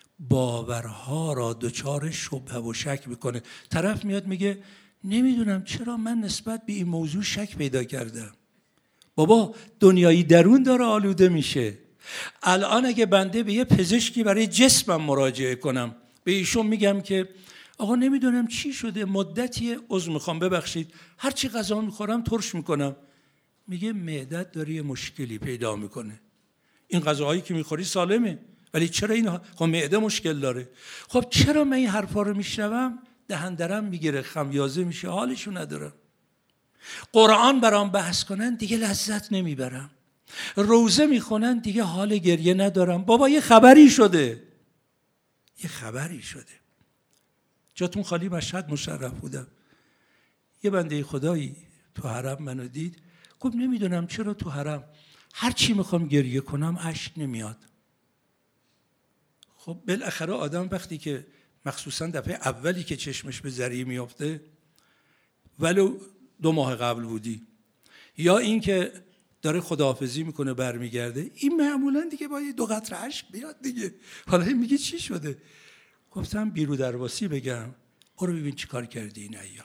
[SPEAKER 1] باورها را دچار شبهه و شک میکنه. طرف میاد میگه نمیدونم چرا من نسبت به این موضوع شک پیدا کردم. بابا دنیای درون داره آلوده میشه. الان اگه بنده به یه پزشکی برای جسمم مراجعه کنم، به ایشون میگم که آقا نمیدونم چی شده، مدتی عذر میخوام ببخشید هر چی غذا میخورم ترش میکنم، میگه معدت داره یه مشکلی پیدا میکنه. این غذاهایی که میخوری سالمه ولی چرا این خب معده مشکل داره؟ خب چرا من این حرفا رو میشنوم دهندرم میگیره، خمیازه میشه، حالشو ندارم. قرآن برام بحث کنن دیگه لذت نمیبرم، روزه میخونن دیگه حال گریه ندارم. بابا یه خبری شده، یه خبری شده. جاتون خالی مشهد مشرف بودم، یه بنده خدایی تو حرم منو دید، گفت نمیدونم چرا تو حرم هر چی میخوام گریه کنم اشک نمیاد. خب بالاخره آدم وقتی که مخصوصا دفعه اولی که چشمش به ذریع میافته، ولو دو ماه قبل بودی، یا این که داره خداحافظی میکنه برمیگرده، این معمولا دیگه باید دو قطره اشک بیاد دیگه. حالا این میگه چی شده؟ گفتم بیرو درواسی بگم، برو ببین چی کار کردی این ایام.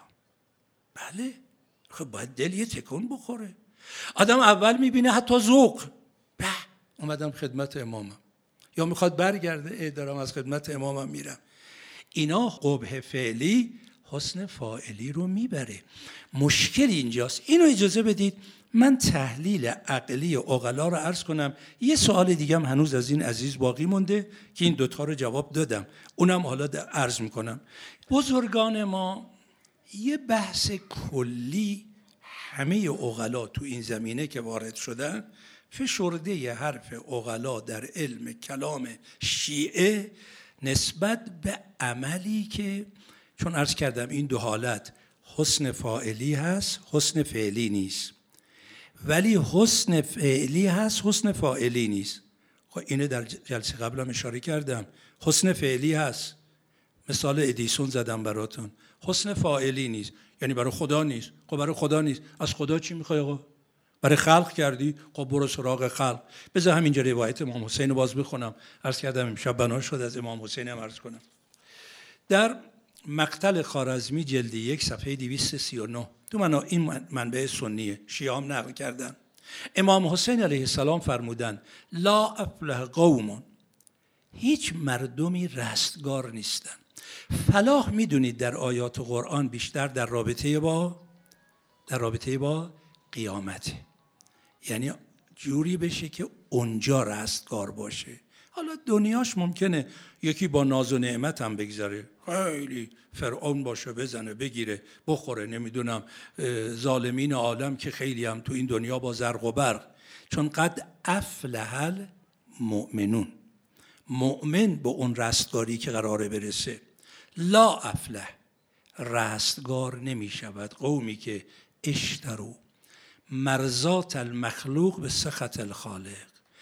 [SPEAKER 1] بله خب باید دل یه تکون بخوره. آدم اول میبینه حتی ذوق، به اومدم خدمت امامم، یا میخواد برگرده، ای دارم از خدمت امامم میرم. اینا قبح فعلی حسن فاعلی رو میبره. مشکل اینجاست. اینو اجازه بدید من تحلیل عقلی عقلا رو عرض کنم. یه سوال دیگه هم هنوز از این عزیز باقی مونده که این دوتا رو جواب دادم، اونم حالا عرض میکنم. بزرگان ما یه بحث کلی همه عقلا تو این زمینه که وارد شدن، فشرده ی حرف عقلا در علم کلام شیعه نسبت به عملی که، چون عرض کردم این دو حالت حسن فاعلی هست، حسن فعلی نیست، ولی حسن فعلی هست، حسن فاعلی نیست. خب اینه در جلسه قبل هم اشاره کردم، حسن فعلی هست، مثال ادیسون زدم براتون، حسن فاعلی نیست، یعنی برای خدا نیست. خب برای خدا نیست، از خدا چی میخوای آقا؟ برای خلق کردی، خب برو سراغ خلق. بذار همینجا روایت امام حسین رو باز بخونم، عرض کردم امشب بنا شد از امام حسین هم عرض کنم. در مقتل خوارزمی جلد یک صفحه دویست و سی و نه، تو من این منبع سنیه، شیعه هم نقل کردن، امام حسین علیه السلام فرمودن لا افلح قوم، هیچ مردمی رستگار نیستن. فلاح میدونید در آیات قرآن بیشتر در رابطه با در رابطه با قیامته، یعنی جوری بشه که اونجا رستگار باشه. حالا دنیاش ممکنه یکی با ناز و نعمت هم بگذاره، خیلی فرعون باشه، بزنه بگیره بخوره، نمیدونم ظالمین عالم که خیلی هم تو این دنیا با زرق و برق، چون قد افلح المؤمنون، مؤمن به اون رستگاری که قراره برسه. لا افلح، رستگار نمی شود قومی که اشترو مرضات المخلوق به سخط الخالق،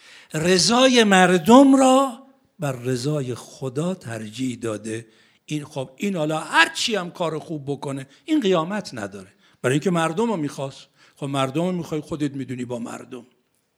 [SPEAKER 1] رضای مردم را بر رضای خدا ترجیح داده. این خب این حالا هر چی هم کار خوب بکنه این قیامت نداره، برای اینکه مردم رو میخواست. خب مردم رو میخوای، خودت میدونی با مردم.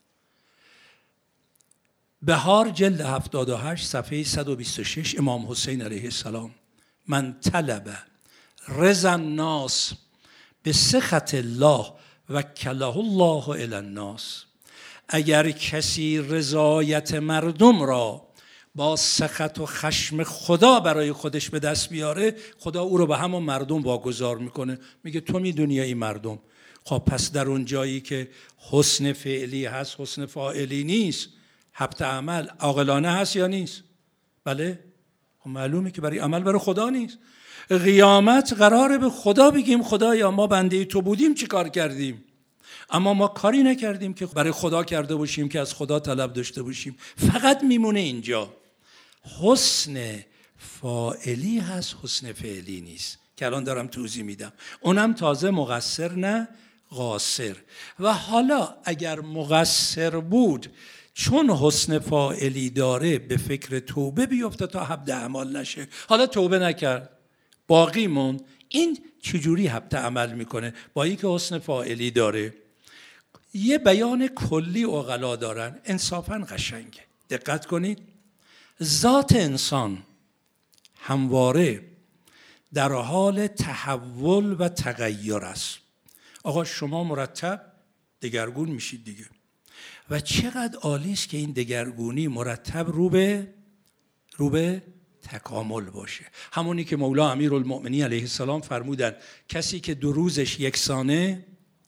[SPEAKER 1] بهار جلد هفتاد و هشت صفحه صد و بیست و شش، امام حسین علیه السلام، من طلب رضا الناس به سخط الله وکله الله الی الناس، اگر کسی رضایت مردم را با سخط و خشم خدا برای خودش به دست بیاره، خدا او رو به همون مردم واگذار میکنه، میگه تو میدونی این مردم. خب پس در اون جایی که حسن فعلی هست حسن فاعلی نیست، حبط عمل عاقلانه هست یا نیست؟ بله. خب معلومه که برای عمل برای خدا نیست. قیامت قراره به خدا بگیم خدایا ما بنده تو بودیم چی کار کردیم، اما ما کاری نکردیم که برای خدا کرده باشیم که از خدا طلب داشته باشیم. فقط میمونه اینجا حسن فاعلی هست، حسن فعلی نیست که الان دارم توضیح میدم. اونم تازه مقصر نه قاصر. و حالا اگر مقصر بود چون حسن فاعلی داره به فکر توبه بیفته تا حبط عمل نشه. حالا توبه نکرد باقی موند، این چجوری حبط عمل میکنه؟ با اینکه حسن فاعلی داره. یه بیان کلی عقلا دارن، انصافاً قشنگه، دقت کنید. ذات انسان همواره در حال تحول و تغییر است. آقا شما مرتب دگرگون میشید دیگه. و چقدر عالی است که این دگرگونی مرتب رو به رو به تکامل باشه. همونی که مولا امیرالمؤمنین علیه السلام فرمودن کسی که دو روزش یکسانه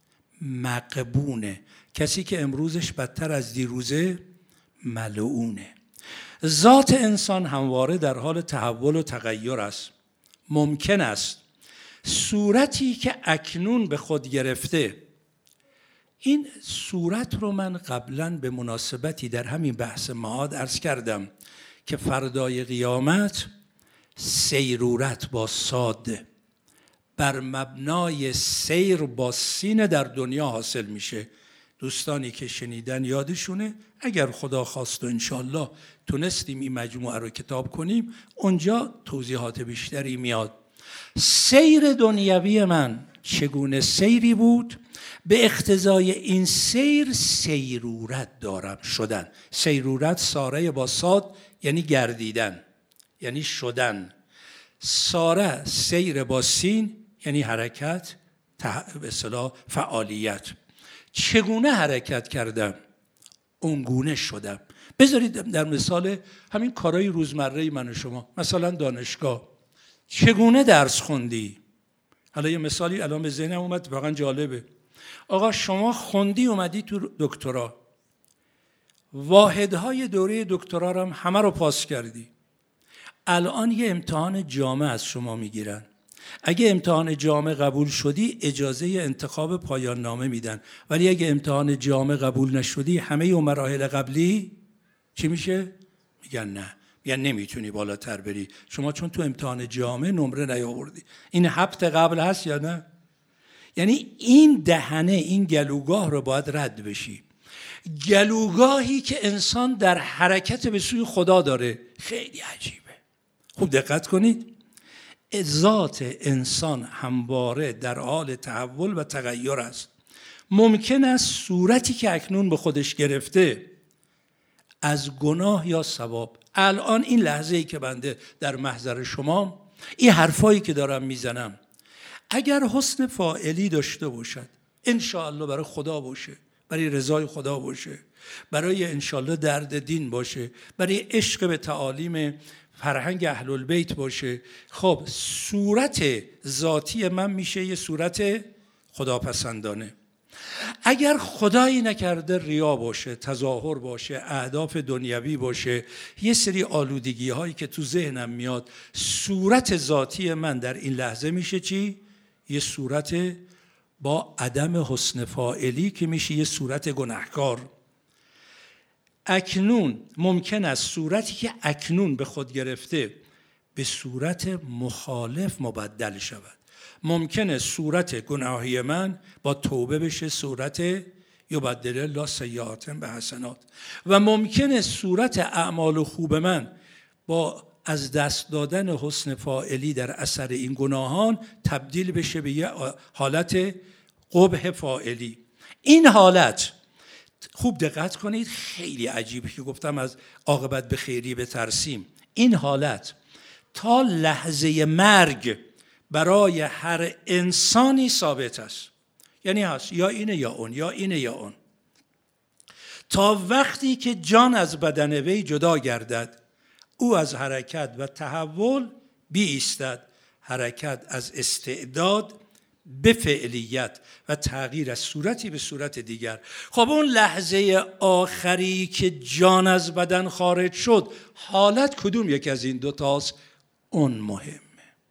[SPEAKER 1] مغبونه، کسی که امروزش بدتر از دیروزه ملعونه. ذات انسان همواره در حال تحول و تغییر است. ممکن است صورتی که اکنون به خود گرفته، این صورت رو من قبلا به مناسبتی در همین بحث معاد عرض کردم که فردای قیامت سیرورت با صاد بر مبنای سیر با سین در دنیا حاصل میشه. دوستانی که شنیدن یادشونه، اگر خدا خواست و انشالله تونستیم این مجموعه رو کتاب کنیم اونجا توضیحات بیشتری میاد. سیر دنیوی من چگونه سیری بود؟ به اقتضای این سیر سیرورت دارم شدن. سیرورت ساره با صاد یعنی گردیدن، یعنی شدن. ساره سیر با سین یعنی حرکت، به اصطلاح فعالیت. چگونه حرکت کردم؟ اونگونه شدم. بذارید در مثال همین کارهای روزمره من و شما، مثلا دانشگاه چگونه درس خوندی؟ حالا یه مثالی الان به ذهنم اومد واقعا جالبه. آقا شما خوندی اومدی تو دکترا، واحدهای دوره دکترا رو هم همه رو پاس کردی، الان یه امتحان جامع از شما میگیرن. اگه امتحان جامع قبول شدی اجازه انتخاب پایان نامه میدن، ولی اگه امتحان جامع قبول نشدی همه اون مراحل قبلی چی میشه؟ میگن نه، میگن نمیتونی بالاتر بری شما چون تو امتحان جامع نمره نیاوردی. این هفت قبل هست یا نه؟ یعنی این دهنه، این گلوگاه رو باید رد بشی. گلوگاهی که انسان در حرکت به سوی خدا داره خیلی عجیبه. خوب دقت کنید، ذات انسان همواره در حال تحول و تغییر است. ممکن است صورتی که اکنون به خودش گرفته از گناه یا ثواب، الان این لحظه ای که بنده در محضر شما این حرفایی که دارم میزنم اگر حسن فاعلی داشته باشد، انشاءالله برای خدا باشه، برای رضای خدا باشه، برای انشاءالله درد دین باشه، برای عشق به تعالیم فرهنگ اهل البیت باشه، خب صورت ذاتی من میشه یه صورت خداپسندانه. اگر خدایی نکرده ریا باشه، تظاهر باشه، اهداف دنیوی باشه، یه سری آلودگی هایی که تو ذهنم میاد، صورت ذاتی من در این لحظه میشه چی؟ یه صورت با عدم حسن فاعلی که میشه یه صورت گناهکار. اکنون ممکن است صورتی که اکنون به خود گرفته به صورت مخالف مبدل شود. ممکنه صورت گناهی من با توبه بشه صورت یبدل الله سیئات به حسنات، و ممکنه صورت اعمال خوب من با از دست دادن حسن فاعلی در اثر این گناهان تبدیل بشه به یه حالت قبح فاعلی. این حالت خوب دقت کنید، خیلی عجیبه که گفتم از عاقبت به خیری بترسیم. این حالت تا لحظه مرگ برای هر انسانی ثابت است. یعنی هست یا اینه یا اون، یا اینه یا اون، تا وقتی که جان از بدن وی جدا گردد او از حرکت و تحول بیستد. حرکت از استعداد به فعلیت و تغییر از صورتی به صورت دیگر. خب اون لحظه آخری که جان از بدن خارج شد، حالت کدوم یک از این دوتاست؟ اون مهمه.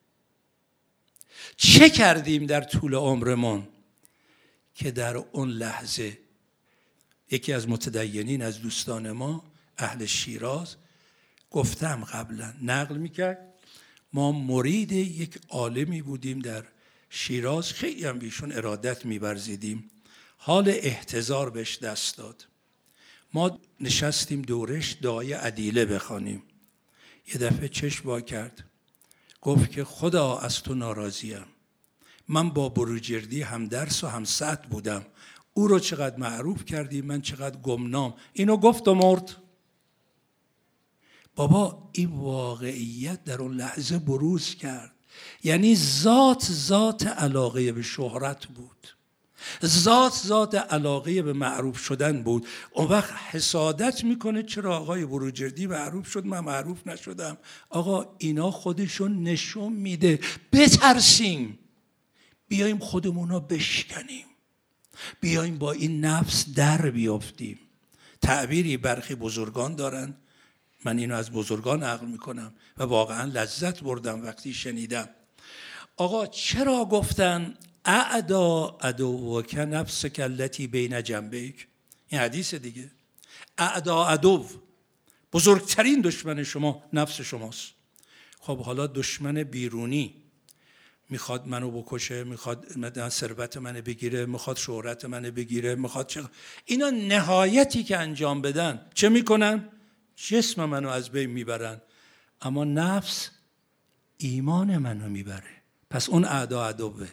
[SPEAKER 1] چه کردیم در طول عمرمون که در اون لحظه، یکی از متدینین از دوستان ما اهل شیراز گفتم قبلا نقل میکرد، ما مرید یک عالمی بودیم در شیراز، خیلی هم بیشون ارادت می‌ورزیدیم، حال احتضار بهش دست داد. ما نشستیم دورش دعای عدیله بخوانیم. یه دفعه چشم وا کرد، گفت که خدا از تو ناراضیم، من با بروجردی هم درس و هم سطح بودم، او رو چقدر معروف کردی، من چقدر گمنام. اینو گفت و مرد. بابا این واقعیت در اون لحظه بروز کرد. یعنی ذات ذات علاقه به شهرت بود. ذات ذات علاقه به معروف شدن بود. اون وقت حسادت میکنه چرا آقای بروجردی معروف شد من معروف نشدم. آقا اینا خودشون نشون میده بترسیم، بیایم خودمون رو بشکنیم، بیایم با این نفس در بیافتیم. تعبیری برخی بزرگان دارن، من اینو از بزرگان نقل میکنم و واقعا لذت بردم وقتی شنیدم. آقا چرا گفتن اعدا عدوک نفسک التی بین جنبیک؟ این حدیث دیگه. اعدا عدو، بزرگترین دشمن شما نفس شماست. خب حالا دشمن بیرونی میخواد منو بکشه، میخواد ثروت منو بگیره، میخواد شهرت منو بگیره، میخواد چه، اینا نهایتی که انجام بدن چه میکنن؟ جسم منو از بین میبرن، اما نفس ایمان منو میبره. پس اون اعدا عدوه.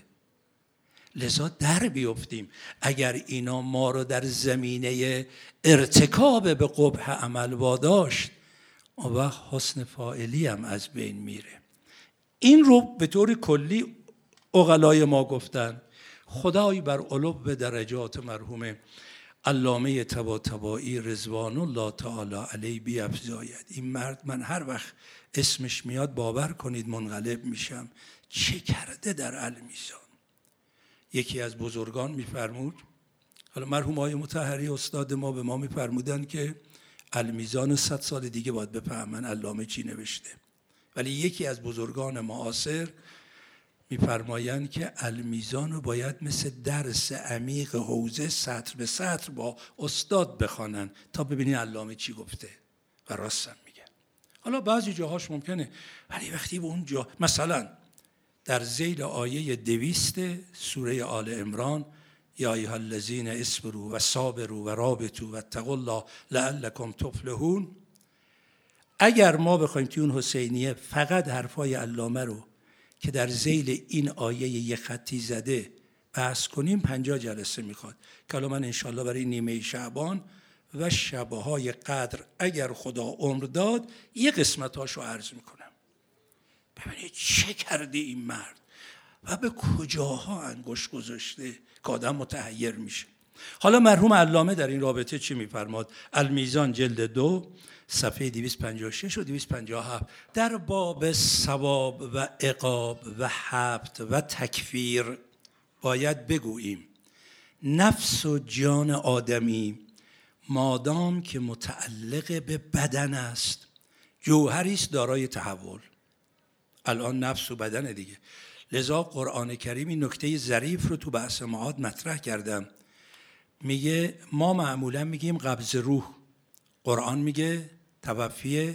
[SPEAKER 1] لذا در بیفتیم. اگر اینا ما رو در زمینه ارتکاب به قبح عمل واداشت، اون وقت حسن فاعلی هم از بین میره. این رو به طور کلی عقلای ما گفتن. خدای بر علو به درجات مرحوم علامه طباطبایی رضوان الله تعالی علیه بیفزاید. این مرد من هر وقت اسمش میاد باور کنید منقلب میشم. چه کرده در المیزان؟ یکی از بزرگان میفرمود، حالا مرحوم آقای مطهری استاد ما به ما میفرمودن که المیزان صد سال دیگه باید بفهمن علامه چی نوشته، ولی یکی از بزرگان معاصر میفرمایند که المیزان رو باید مثل درس عمیق حوزه سطر به سطر با استاد بخوانن تا ببینین علامه چی گفته و راستم میگه. حالا بعضی جاهاش ممکنه، ولی وقتی به اون جا مثلا در ذیل آیه دویست سوره آل عمران یا ایها الذین اصبروا و صابروا و رابطوا واتقوا الله لعلکم تفلحون، اگر ما بخوایم توی اون حسینیه فقط حرفای علامه رو که در ذیل این آیه یک خطی زده بحث کنیم پنجاه جلسه میخواد که حالا من انشالله برای نیمه شعبان و شبهای قدر اگر خدا عمر داد یه قسمتاشو عرض میکنم. ببینید چه کرده این مرد و به کجاها انگشت گذاشته که آدم متحیر میشه. حالا مرحوم علامه در این رابطه چی میفرماد؟ المیزان جلد دو صفحه دویست و پنجاه و شش و دویست و پنجاه و هفت در باب ثواب و عقاب و حبط و تکفیر باید بگوییم نفس و جان آدمی مادام که متعلق به بدن است جوهری است دارای تحول. الان نفس و بدن دیگه. لذا قرآن کریم این نکته ظریف رو تو بحث معاد مطرح کردم. میگه ما معمولا میگیم قبض روح، قرآن میگه توفی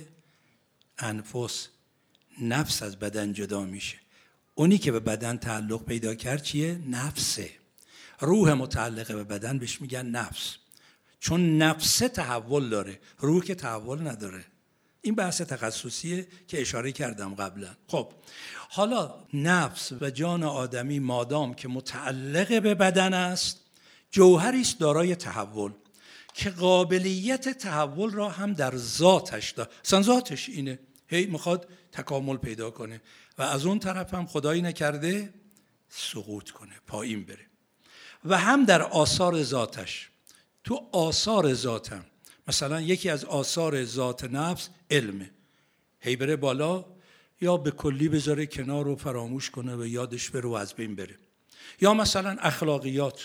[SPEAKER 1] انفس، نفس از بدن جدا میشه. اونی که به بدن تعلق پیدا کرد چیه؟ نفسه. روح متعلق به بدن بهش میگن نفس، چون نفس تحول داره، روح که تحول نداره. این بحث تخصصیه که اشاره کردم قبلا. خب حالا نفس و جان آدمی مادام که متعلق به بدن است جوهری است دارای تحول که قابلیت تحول را هم در ذاتش داره. اصلا ذاتش اینه، هی میخواد تکامل پیدا کنه و از اون طرف هم خدایی نکرده سقوط کنه، پایین بره. و هم در آثار ذاتش. تو آثار ذاتم مثلا یکی از آثار ذات نفس علمه، هی بره بالا یا به کلی بذاره کنار و فراموش کنه و یادش بره و از بین بره. یا مثلا اخلاقیات،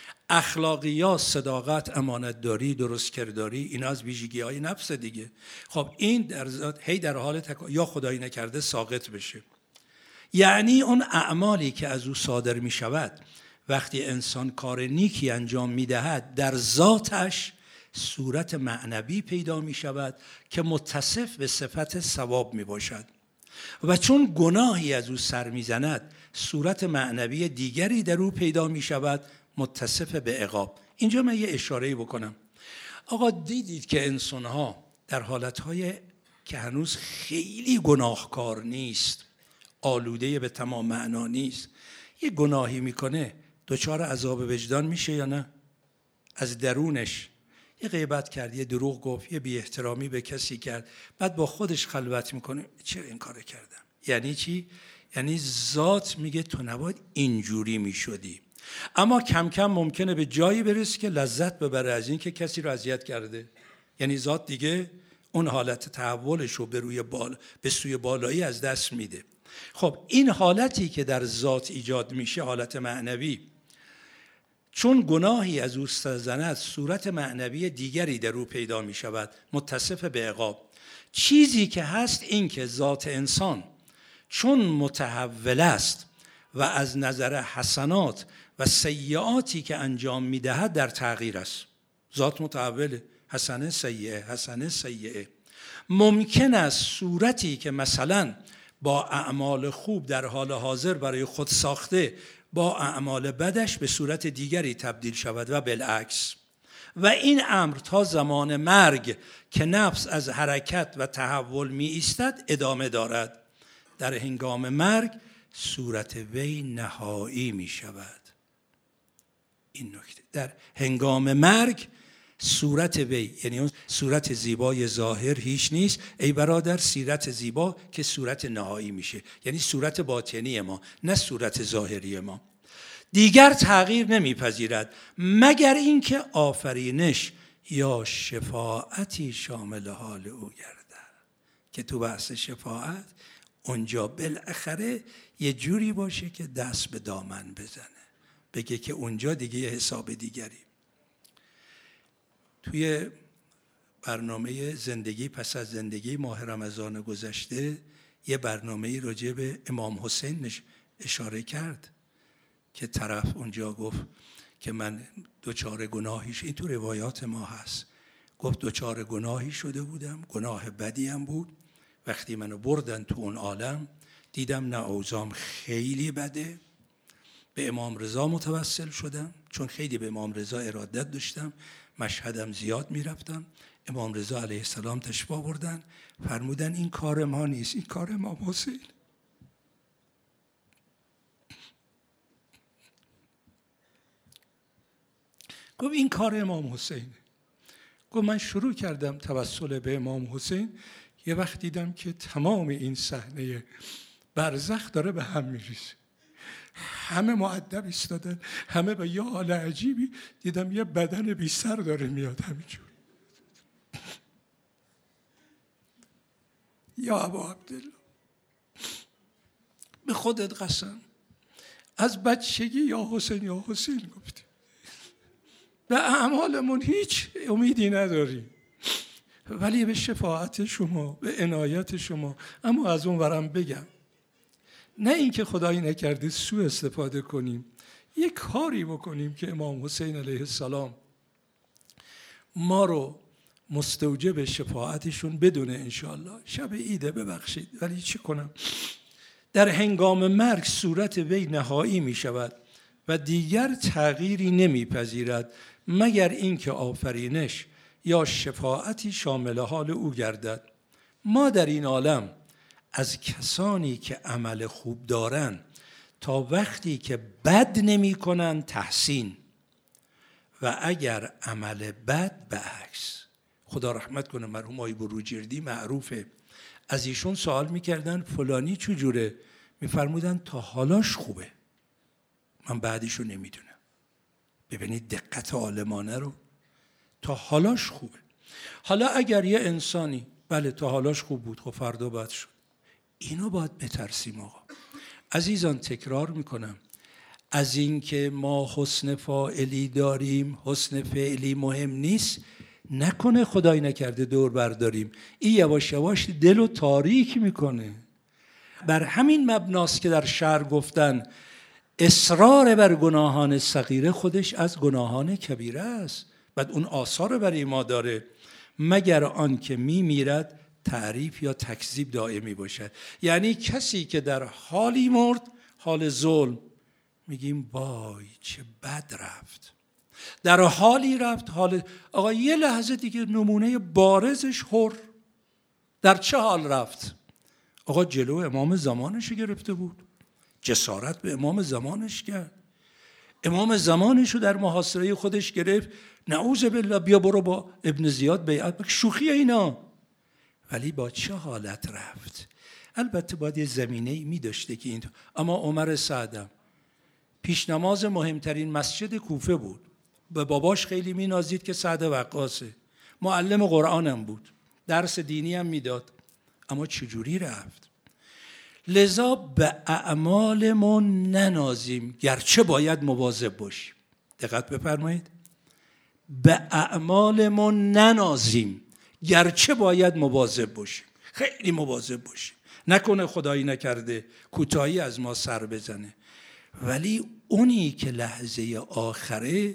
[SPEAKER 1] اخلاقیات صداقت، امانتداری، درستکرداری، اینا از ویژگی های نفس دیگه. خب این در ذات هی در حال تک... یا خدایی نکرده ساقط بشه. یعنی اون اعمالی که از او صادر می شود وقتی انسان کار نیکی انجام می دهد در ذاتش صورت معنوی پیدا می شود که متصف به صفت ثواب می باشد و چون گناهی از او سر می زند صورت معنوی دیگری در او پیدا می شود متصف به عقاب. اینجا من یه اشاره‌ای بکنم. آقا دیدید که انسان‌ها در حالتهای که هنوز خیلی گناهکار نیست، آلوده به تمام معنا نیست، یه گناهی میکنه دچار عذاب وجدان میشه یا نه؟ از درونش یه غیبت کرد، یه دروغ گفت، یه بی احترامی به کسی کرد، بعد با خودش خلوت میکنه چرا این کارو کردم؟ یعنی چی؟ یعنی ذات میگه تو نباید اینجوری میشدی. اما کم کم ممکنه به جایی برسه که لذت ببره از این که کسی رو اذیت کرده. یعنی ذات دیگه اون حالت تحولش رو به روی بال به سوی بالایی از دست میده. خب این حالتی که در ذات ایجاد میشه، حالت معنوی، چون گناهی از او سرزند، صورت معنوی دیگری در او پیدا می شود متصف به عقاب. چیزی که هست این که ذات انسان چون متحول است و از نظر حسنات و سیئاتی که انجام می دهد در تغییر است. ذات متحوله، حسنه سیئه، حسنه سیئه. ممکن است صورتی که مثلا با اعمال خوب در حال حاضر برای خود ساخته با اعمال بدش به صورت دیگری تبدیل شود و بالعکس. و این امر تا زمان مرگ که نفس از حرکت و تحول می ایستد ادامه دارد. در هنگام مرگ صورت وی نهایی می شود. این نکته، در هنگام مرگ صورت وی، یعنی اون صورت زیبای ظاهر هیچ نیست ای برادر، صورت زیبا که صورت نهایی میشه، یعنی صورت باطنی ما نه صورت ظاهری ما، دیگر تغییر نمیپذیرد مگر اینکه آفرینش یا شفاعتی شامل حال او گردد. که تو بحث شفاعت اونجا بالاخره یه جوری باشه که دست به دامن بزنه، بگه که اونجا دیگه یه حساب دیگری. توی برنامه زندگی پس از زندگی ماه رمضان گذشته یه برنامه راجع به امام حسین اشاره کرد که طرف اونجا گفت که من دوچار گناهیش، این تو روایات ما هست، گفت دوچار گناهی شده بودم، گناه بدی هم بود. وقتی منو بردن تو اون عالم دیدم نه اوضاعم خیلی بده، به امام رضا متوسل شدم چون خیلی به امام رضا ارادت داشتم، مشهدم زیاد میرفتم. امام رضا علیه السلام تشریف آوردن، فرمودن این کار ما نیست، این کار امام حسین. گفت این کار امام حسین. گفت من شروع کردم توسل به امام حسین، یه وقت دیدم که تمام این صحنه برزخ داره به هم میریزه، همه مؤدب ایستادن، همه به یه حال عجیبی، دیدم یه بدن بی سر داره میاد همینجور. یا ابا عبدالله، به خودت قسم از بچگی یا حسین یا حسین گفتی، به اعمالمون هیچ امیدی نداریم، ولی به شفاعت شما، به عنایت شما. اما از اون ورم بگم، نه اینکه خدایی نکرده سوء استفاده کنیم، یک کاری بکنیم که امام حسین علیه السلام ما رو مستوجب شفاعتشون بدونه انشاءالله. شب عیده ببخشید، ولی چی کنم؟ در هنگام مرگ صورت وی نهایی می شود و دیگر تغییری نمی پذیرد مگر اینکه آفرینش یا شفاعتی شامل حال او گردد. ما در این عالم از کسانی که عمل خوب دارن تا وقتی که بد نمی کنن تحسین، و اگر عمل بد به عکس. خدا رحمت کنه مرحوم آقای بروجردی معروفه، از ایشون سوال میکردن فلانی چجوره؟ میفرمودن تا حالاش خوبه، من بعدیشو نمیدونم. ببینید دقت عالمانه رو، تا حالاش خوبه. حالا اگر یه انسانی بله تا حالاش خوب بود، خب فردا بد شد، اینو باید بترسیم آقا. عزیزان تکرار میکنم، از این که ما حسن فاعلی داریم، حسن فعلی مهم نیست. نکنه خدای نکرده دور برداریم، این یواش یواش دل رو تاریک میکنه. بر همین مبناست که در شرع گفتن اصرار بر گناهان صغیره خودش از گناهان کبیره است، بعد اون آثار برای ما داره، مگر آن که می میرد تعریف یا تکذیب دائمی باشد. یعنی کسی که در حالی مرد، حال ظلم، میگیم وای چه بد رفت، در حالی رفت حال آقا یه لحظه دیگه نمونه بارزش هر در چه حال رفت؟ آقا جلو امام زمانش گرفته بود، جسارت به امام زمانش کرد، امام زمانش رو در محاصره خودش گرفت، نعوذ بالله بیا برو با ابن زیاد بیعت، شوخی اینا. ولی با چه حالت رفت؟ البته باید یه زمینه‌ای می داشته که این، اما عمر سعدم پیش نماز مهمترین مسجد کوفه بود. به باباش خیلی مینازید که سعد وقاصه. معلم قرآنم بود، درس دینی هم میداد. اما چجوری رفت؟ لذا به اعمالمون ننازیم گرچه باید مواظب باشیم. دقت بفرمایید، به اعمالمون ننازیم گرچه باید مواظب باشیم. خیلی مواظب باشیم، نکنه خدایی نکرده کوتاهی از ما سر بزنه. ولی اونی که لحظه آخره،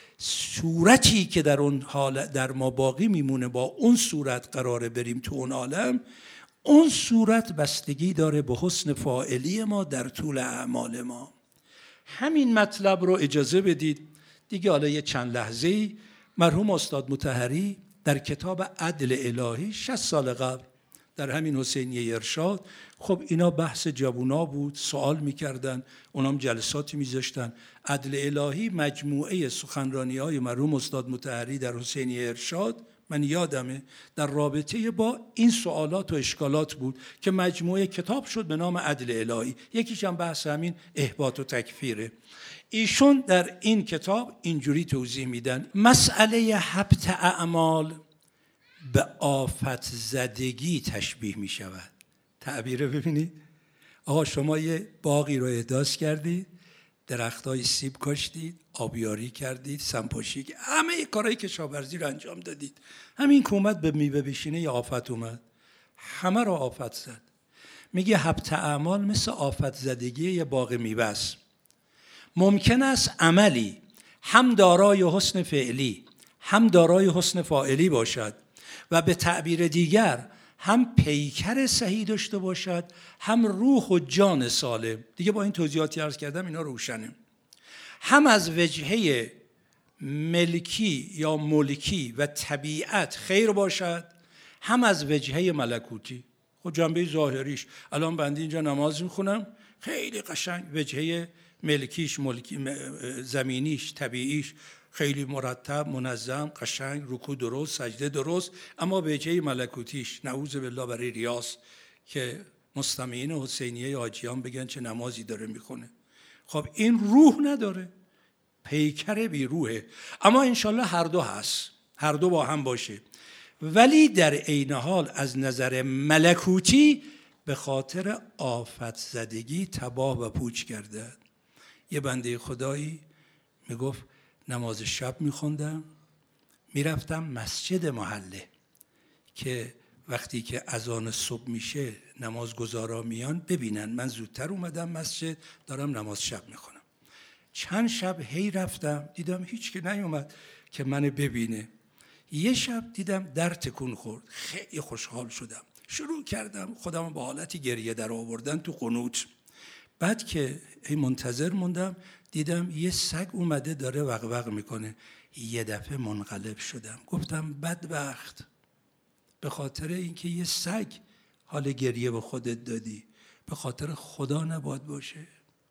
[SPEAKER 1] صورتی که در اون حال در ما باقی میمونه، با اون صورت قراره بریم تو اون عالم، اون صورت بستگی داره به حسن فاعلی ما در طول اعمال ما. همین مطلب رو اجازه بدید دیگه. حالا یه چند لحظه‌ای مرحوم استاد مطهری در کتاب عدل الهی شصت سال قبل در همین حسینیه ارشاد، خب اینا بحث جوونا بود، سوال میکردن، اونام جلساتی میذاشتن. عدل الهی مجموعه سخنرانی‌های مرحوم استاد مطهری در حسینیه ارشاد، من یادمه در رابطه با این سوالات و اشکالات بود که مجموعه کتاب شد به نام عدل الهی. یکیش هم بحث همین احباط و تکفیره. ایشون در این کتاب اینجوری توضیح میدن: مسئله حبط اعمال به آفت زدگی تشبیه می شود. تعبیره ببینید. آقا شما یه باغی رو احداث کردید، درختای سیب کاشتید، آبیاری کردید، سمپاشی، همه کارهای کشاورزی رو انجام دادید. همین که اومد به میوه بشینه یه آفت اومد، همه رو آفت زد. میگه حبط اعمال مثل آفت زدگی یه باغ میوه است. ممکن است عملی هم دارای حسن فعلی هم دارای حسن فاعلی باشد و به تعبیر دیگر هم پیکر صحیح داشته باشد هم روح و جان سالم. دیگه با این توضیحاتی عرض کردم اینا روشنه. هم از وجهه ملکی یا ملکی و طبیعت خیر باشد، هم از وجهه ملکوتی. خب جنبه ظاهریش الان بنده اینجا نماز میخونم، خیلی قشنگ وجهه ملکیش، ملکی زمینیش، طبیعیش خیلی مرتب، منظم، قشنگ، رکوع درست، سجده درست. اما به جای ملکوتیش نعوذ بالله برای ریاض که مستمعین حسینیه حاجیان بگن چه نمازی داره میخونه. خب این روح نداره، پیکر بی روحه. اما انشالله هر دو هست، هر دو با هم باشه. ولی در عین حال از نظر ملکوتی به خاطر آفت زدگی تباه و پوچ کرده. یه بنده خدایی میگفت نماز شب میخوندم، میرفتم مسجد محله که وقتی که اذان صبح میشه نمازگزارا میان ببینن من زودتر اومدم مسجد، دارم نماز شب میخونم. چند شب هی رفتم، دیدم هیچ که نیومد که منو ببینه. یه شب دیدم در تکون خورد، خیلی خوشحال شدم، شروع کردم خودم با حالتی گریه در آوردن تو قنوت. بعد که هی منتظر موندم، دیدم یه سگ اومده داره وقوق میکنه. یه دفعه منقلب شدم، گفتم بدبخت، به خاطر اینکه یه سگ حال گریه به خودت دادی، به خاطر خدا نباید باشه.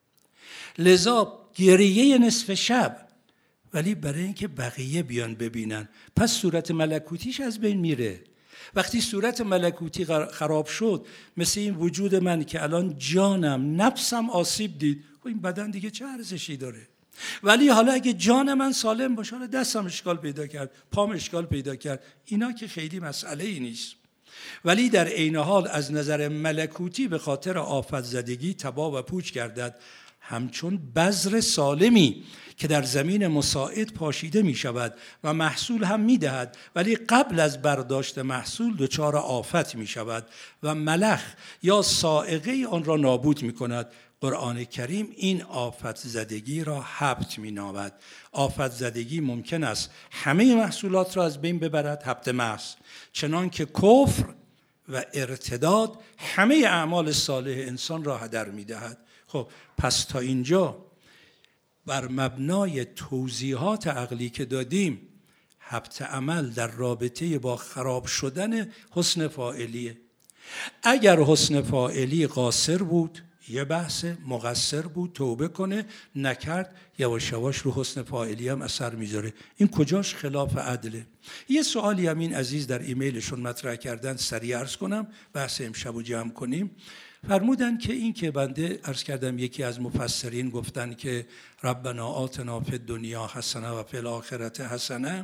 [SPEAKER 1] لذا گریه نصف شب، ولی برای اینکه بقیه بیان ببینن. پس صورت ملکوتیش از بین میره. وقتی صورت ملکوتی خراب شد، مثل این وجود من که الان جانم، نفسم آسیب دید، خب این بدن دیگه چه ارزشی داره؟ ولی حالا اگه جان من سالم باشه، حالا دستم اشکال پیدا کرد، پام اشکال پیدا کرد، اینا که خیلی مسئله ای نیست. ولی در عین حال از نظر ملکوتی به خاطر آفت زدگی تباه و پوچ گردد، همچون بذر سالمی که در زمین مساعد پاشیده می شود و محصول هم می دهد، ولی قبل از برداشت محصول دچار آفت می شود و ملخ یا صاعقه آن را نابود می کند. قرآن کریم این آفت زدگی را حبط می نامد. آفت زدگی ممکن است همه محصولات را از بین ببرد، حبط محض، چنان که کفر و ارتداد همه اعمال صالح انسان را هدر می دهد. خب پس تا اینجا بر مبنای توضیحات عقلی که دادیم، حبط عمل در رابطه با خراب شدن حسن فاعلیه. اگر حسن فاعلی قاصر بود، یه بحث، مقصر بود، توبه کنه، نکرد، یواش یواش رو حسن فاعلی هم اثر میذاره. این کجاش خلاف عدله؟ یه سوالی همین عزیز در ایمیلشون مطرح کردن، سریع عرض کنم، بحث امشب رو جمع کنیم. فرمودن که این که بنده عرض کردم یکی از مفسرین گفتن که ربنا آتنا فی الدنیا حسنه و فی الاخره حسنه،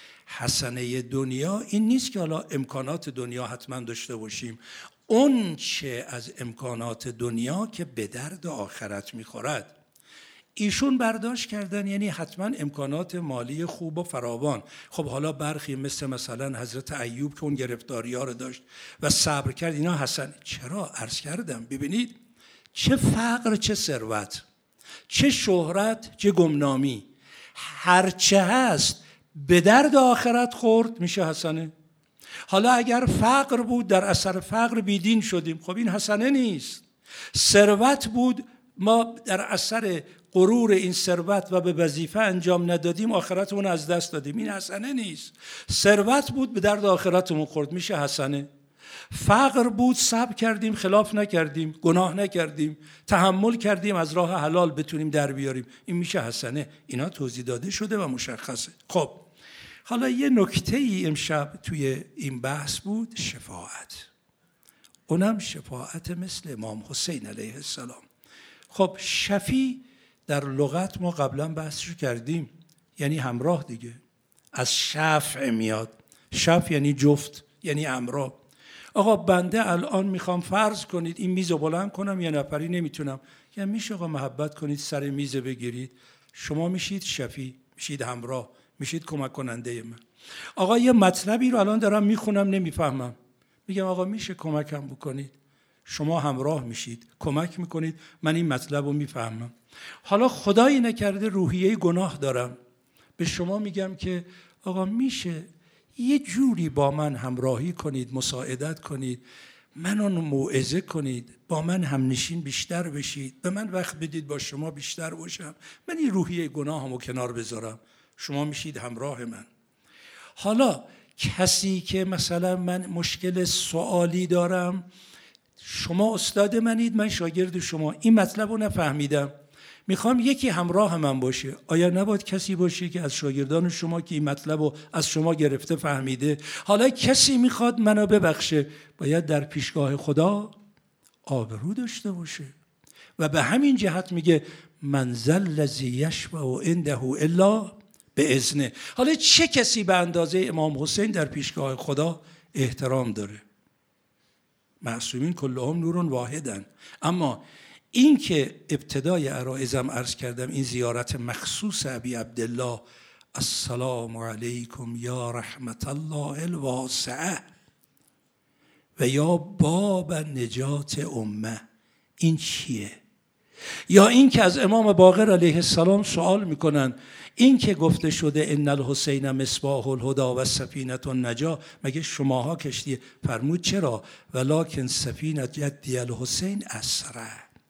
[SPEAKER 1] حسنه دنیا این نیست که حالا امکانات دنیا حتما داشته باشیم، اون چه از امکانات دنیا که به درد آخرت میخورد. ایشون برداشت کردن یعنی حتما امکانات مالی خوب و فراوان. خب حالا برخی مثل مثلا حضرت ایوب که اون گرفتاری ها رو داشت و صبر کرد، اینا حسن. چرا؟ عرض کردم ببینید چه فقر چه ثروت، چه شهرت چه گمنامی، هرچه هست به درد آخرت خورد میشه حسنه. حالا اگر فقر بود در اثر فقر بیدین شدیم، خب این حسنه نیست. ثروت بود ما در اثر غرور این ثروت و به وظیفه انجام ندادیم آخرتمون از دست دادیم، این حسنه نیست. ثروت بود به درد آخرتمون خورد میشه حسنه. فقر بود صبر کردیم خلاف نکردیم گناه نکردیم تحمل کردیم از راه حلال بتونیم در بیاریم، این میشه حسنه. اینا توضیح داده شده و مشخصه. خب حالا یه نکته ای امشب توی این بحث بود، شفاعت. اونم شفاعت مثل امام حسین علیه السلام. خب شفیع در لغت ما قبلا بحثش کردیم، یعنی همراه دیگه، از شفع میاد. شفع یعنی جفت، یعنی همراه. آقا بنده الان میخوام فرض کنید این میز رو بلند کنم یه نفری نمیتونم، یعنی میشه آقا محبت کنید سر میز بگیرید، شما میشید شفیع، میشید همراه، میشید کمک کننده من. آقا یه مطلبی رو الان دارم میخونم نمیفهمم، میگم آقا میشه کمکم بکنید، شما همراه میشید کمک میکنید من این مطلب رو میفهمم. حالا خدایی نکرده روحیه گناه دارم، به شما میگم که آقا میشه یه جوری با من همراهی کنید، مساعدت کنید، منو موعظه کنید، با من همنشین بیشتر بشید، به من وقت بدید با شما بیشتر باشم، من این روحیه گناهمو کنار بذارم، شما میشید همراه من. حالا کسی که مثلا من مشکل سوالی دارم، شما استاد منید من شاگرد شما، این مطلب رو نفهمیدم، میخوام یکی همراه من باشه، آیا نباید کسی باشه که از شاگردان شما که این مطلب رو از شما گرفته فهمیده، حالا کسی میخواد منو ببخشه، باید در پیشگاه خدا آبرو داشته باشه. و به همین جهت میگه من ذا الذی یشفع عنده الا باذنه. حالا چه کسی به اندازه امام حسین در پیشگاه خدا احترام داره؟ معصومین کلهم نور واحدن. اما این که ابتدای عرایزم عرض کردم، این زیارت مخصوص ابی عبدالله السلام علیکم یا رحمت الله الواسعه و یا باب نجات امه، این چیه؟ یا این که از امام باقر علیه السلام سوال میکنن، این که گفته شده ان الحسین مصباح الهدى و سفینه النجا، مگه شماها کشتی؟ فرمود چرا؟ ولکن سفینه جدی الحسین اسرع.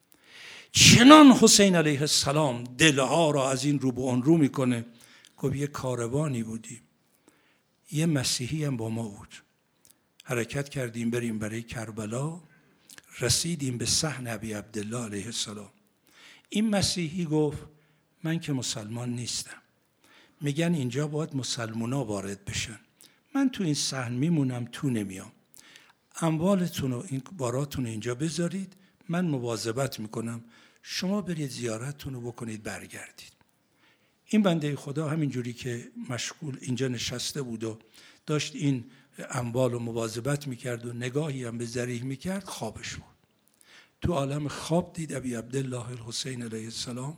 [SPEAKER 1] چنان حسین علیه السلام دلها را از این رو به اون رو میکنه. گفت یه کاروانی بودیم، یه مسیحی هم با ما بود، حرکت کردیم بریم برای کربلا، رسیدیم به صحن ابی عبدالله علیه السلام. این مسیحی گفت من که مسلمان نیستم، میگن اینجا باید مسلمونا وارد بشن، من تو این صحن میمونم تو نمیام، اموالتون و این باراتون اینجا بذارید، من مواظبت میکنم، شما برید زیارتتون رو بکنید برگردید. این بنده خدا همینجوری که مشغول اینجا نشسته بود و داشت این اموال رو مواظبت میکرد و نگاهی هم به ذریح میکرد، خوابش بود. تو عالم خواب دید ابی عبدالله الحسین علیه السلام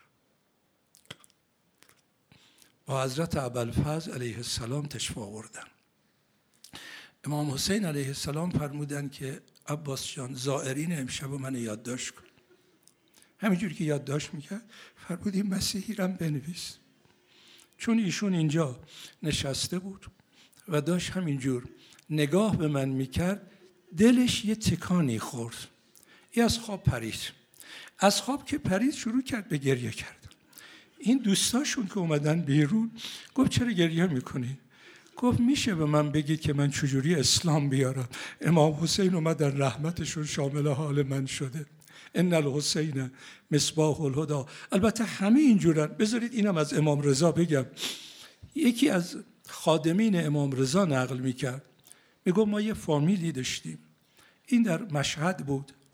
[SPEAKER 1] با حضرت ابوالفضل علیه السلام تشریف آوردن. امام حسین علیه السلام فرمودن که عباس جان زائرین امشب من یادداشت کن. همینجوری که یادداشت میکرد فرمود این مسیحی رو بنویس، چون ایشون اینجا نشسته بود و داشت همینجور نگاه به من میکرد، دلش یه تکانی خورد، ای از خواب پرید. از خواب که پرید شروع کرد به گریه کردن. این دوستاشون که اومدن بیرون گفت چرا گریه میکنی؟ گفت میشه به من بگید که من چجوری اسلام بیارم؟ امام حسین اومد در رحمتشون شامل حال من شده. ان الحسین مصباح الهدى. البته همه اینجورن. بذارید اینم از امام رضا بگم. یکی از خادمین امام رضا نقل میکرد، میگه ما یه فامیلی داشتیم، این در مشهد بود،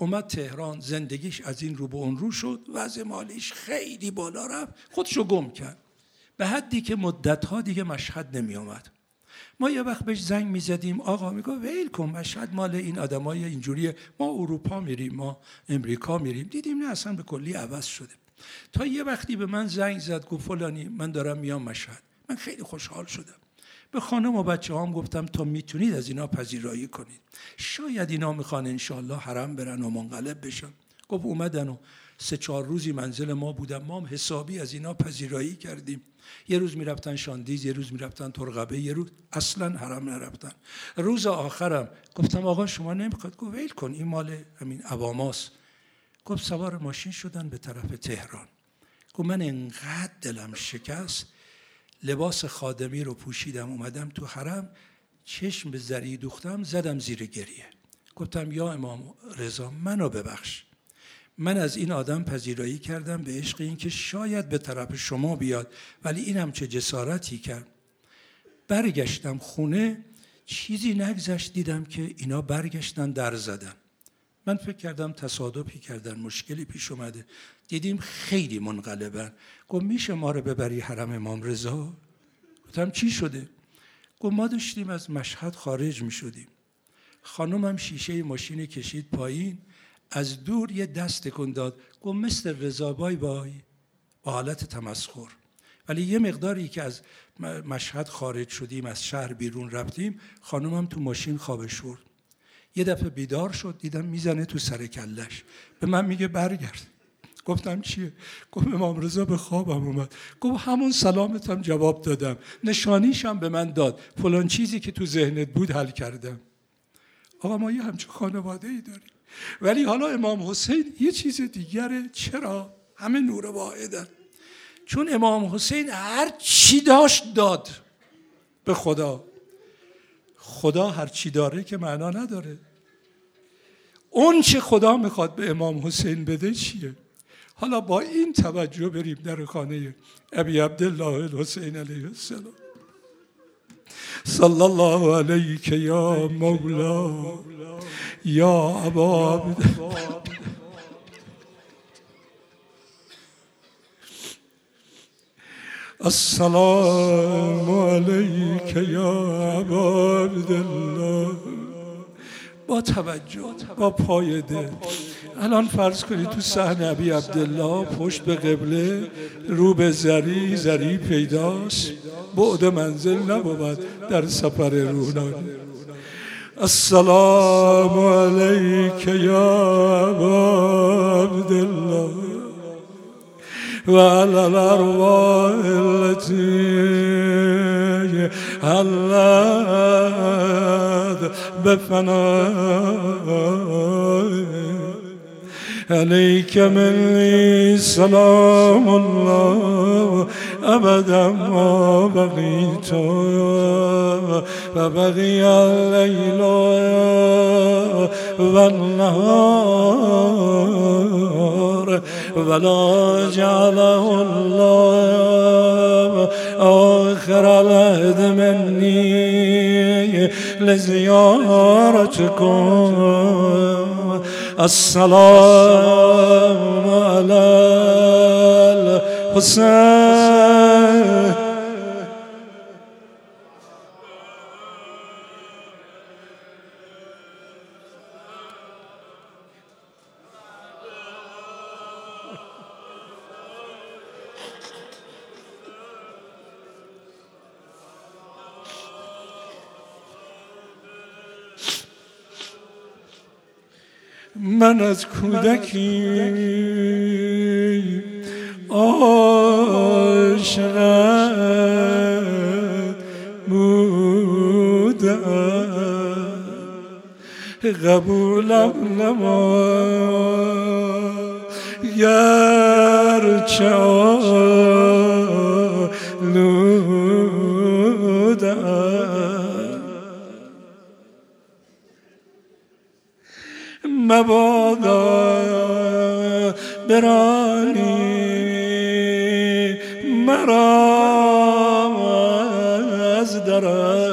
[SPEAKER 1] اومد تهران، زندگیش از این رو به اون رو شد، وضع مالیش خیلی بالا رفت، خودشو گم کرد به حدی که مدت‌ها دیگه مشهد نمی اومد. ما یه وقت بهش زنگ می‌زدیم، آقا میگه ویل کن، مشهد مال این آدمای اینجوریه، ما اروپا میریم، ما امریکا میریم. دیدیم نه، اصلا به کلی عوض شده. تا یه وقتی به من زنگ زد، گفت فلانی من دارم میام مشهد. من خیلی خوشحال شدم. به خانم و بچه هم گفتم تا میتونید از اینا پذیرایی کنید، شاید اینا میخوان انشالله حرم برن و منقلب بشن. گفت اومدن و سه چهار روزی منزل ما بودن، ما هم حسابی از اینا پذیرایی کردیم. یه روز میرفتن شاندیز، یه روز میرفتن ترقبه، یه روز اصلا حرم نرفتن. روز آخرم گفتم آقا شما نمیخواد؟ گفت ویل کن، این مال همین عواماست. گفت سوار ماشین شدن به طرف تهران. گفت من انقدر دلم شکست، لباس خادمی رو پوشیدم اومدم تو حرم، چشم به زری دوختم، زدم زیر گریه. گفتم یا امام رضا منو ببخش، من از این آدم پذیرایی کردم به عشق این که شاید به طرف شما بیاد، ولی اینم چه جسارتی کرد. برگشتم خونه، چیزی نگذشت دیدم که اینا برگشتن در زدن. من فکر کردم تصادفی کردن، مشکلی پیش اومده. دیدیم خیلی منقلبن. گفت میشه ما رو ببری حرم امام رضا؟ گفتم چی شده؟ گفت ما داشتیم از مشهد خارج می شدیم، خانومم شیشه ماشین کشید پایین، از دور یه دست تکون داد، گفت مستر رضا بای بای، با حالت تمسخر. ولی یه مقداری که از مشهد خارج شدیم، از شهر بیرون رفتیم، خانومم تو ماشین خوابش برد. یه دفعه بیدار شد، دیدم میزنه تو سر کلش، به من میگه برگرد. گفتم چیه؟ گفت امام رضا به خوابم اومد. گفت همون سلامتم جواب دادم، نشانیشم به من داد، فلان چیزی که تو ذهنت بود حل کردم. آقا ما یه همچون خانواده‌ای داریم. ولی حالا امام حسین یه چیز دیگره. چرا؟ همه نور واحدن. چون امام حسین هر چی داشت داد به خدا. خدا هر چی داره که معنا نداره. اون چه خدا میخواد به امام حسین بده چیه؟ حالا با این توجه بریم در خانه ابی عبدالله الحسین علیه السلام. صلی الله علیک یا مولا یا ابا عبدالله. السلام علیک یا ابا عبدالله. با توجه، با پای دل. الان فرض کنید تو صحن ابی عبدالله، پشت به قبله، رو به زری، زری پیداست، بعد منزل نبود در سفر روحانی. السلام علیک یا ابا عبدالله و علی الارواح التي حلت بفنائك عليك مني سلام الله أبدا ما بقيت وبقي الليل والنهار ولا جعله الله آخر العهد مني لزيارتكم. السلام على الحسين. من از کودکی عاشقت بودم، قبولم نما گرچه آلودم. مبادا برانی مرا از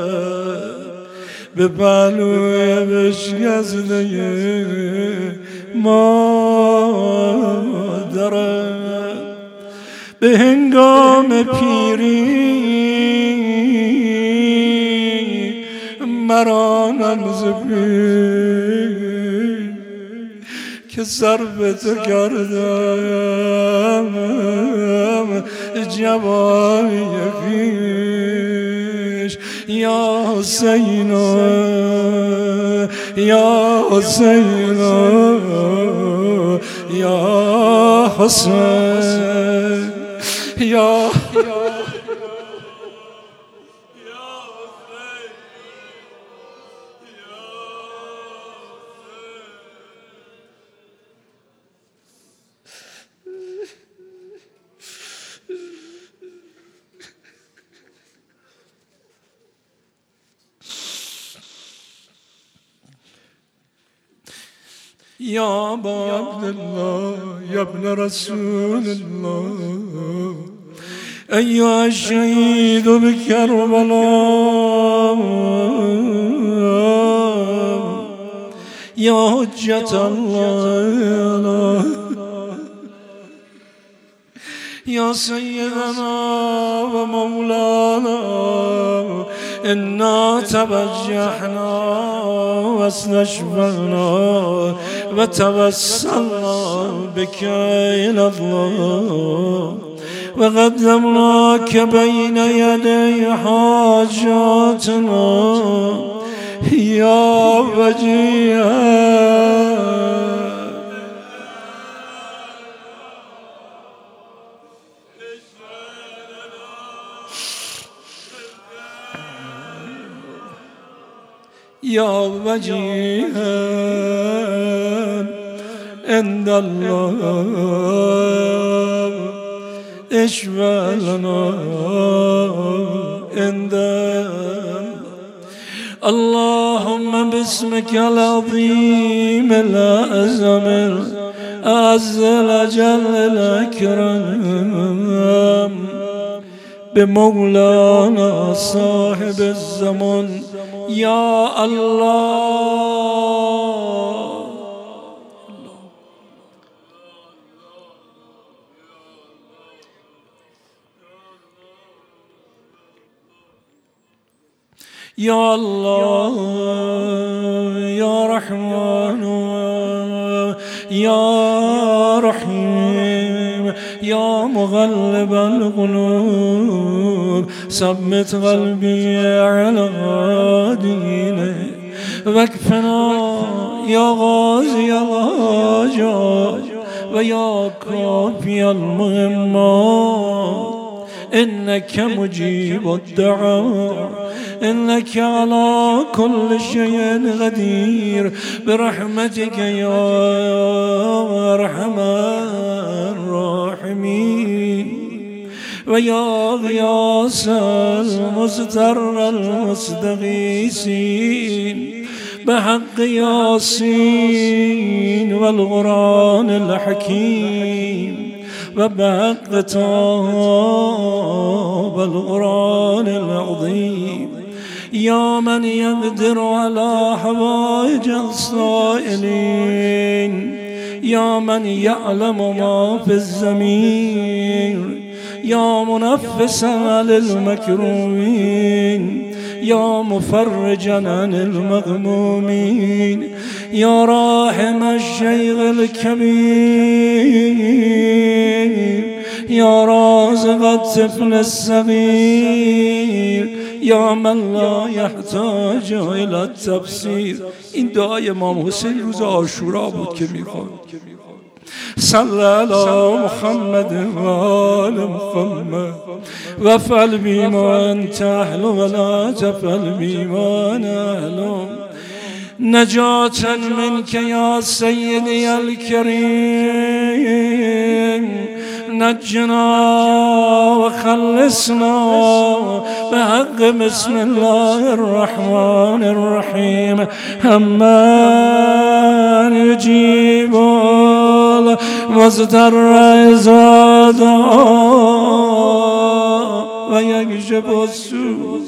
[SPEAKER 1] درت به پهلوی بشکسته مادرم به هنگام پیری مرانم ز پیش که صرف تو کردم جوانی خویش یا حسین یا حسین یا حسین یا يا أبا عبد الله يا ابن رسول الله أيها الشهيد بكربلاء يا حجة الله يا سيدنا ومولانا إنا توجهنا واستشفعنا وتوسلنا بك إلى الله وقدمناك بين يدي حاجاتنا يا وجيها يا وجيها عند الله اشفع لنا عند اللهم باسمك العظيم الأعظم الأعز الأجل الأكرم بمولانا صاحب الزمان يا الله يا الله يا رحمن يا رحيم يا مغلب القلوب ثبت قلبي على دينك واكفنا يا غازي الحاجات ويا كافي المهمات إنك مجيب الدعاء إنك على كل شيء قدير برحمتك يا أرحم الراحمين ويا غياث المستر المستغيثين بحق ياسين والقرآن الحكيم وبحق طه والقرآن العظيم يا من يقدر على حوائج السائلين يا من يعلم ما في الضمير يا منفسا للمكروهين يا مفرجا عن المغمومين يا راحم الشيخ الكبير يا رازق الطفل الصغير يا من لا يحتاج الى التفسير. این دعای امام حسین روز عاشورا بود که میخواد صلی علی محمد و آل محمد وفعل بما انت اهل ولا تفعل بما انا اهل نجاة منك يا سيدي الكريم نجنا وخلصنا بحق بسم الله الرحمن الرحيم أمن يجيب المضطر إذا دعا ويكشف السوء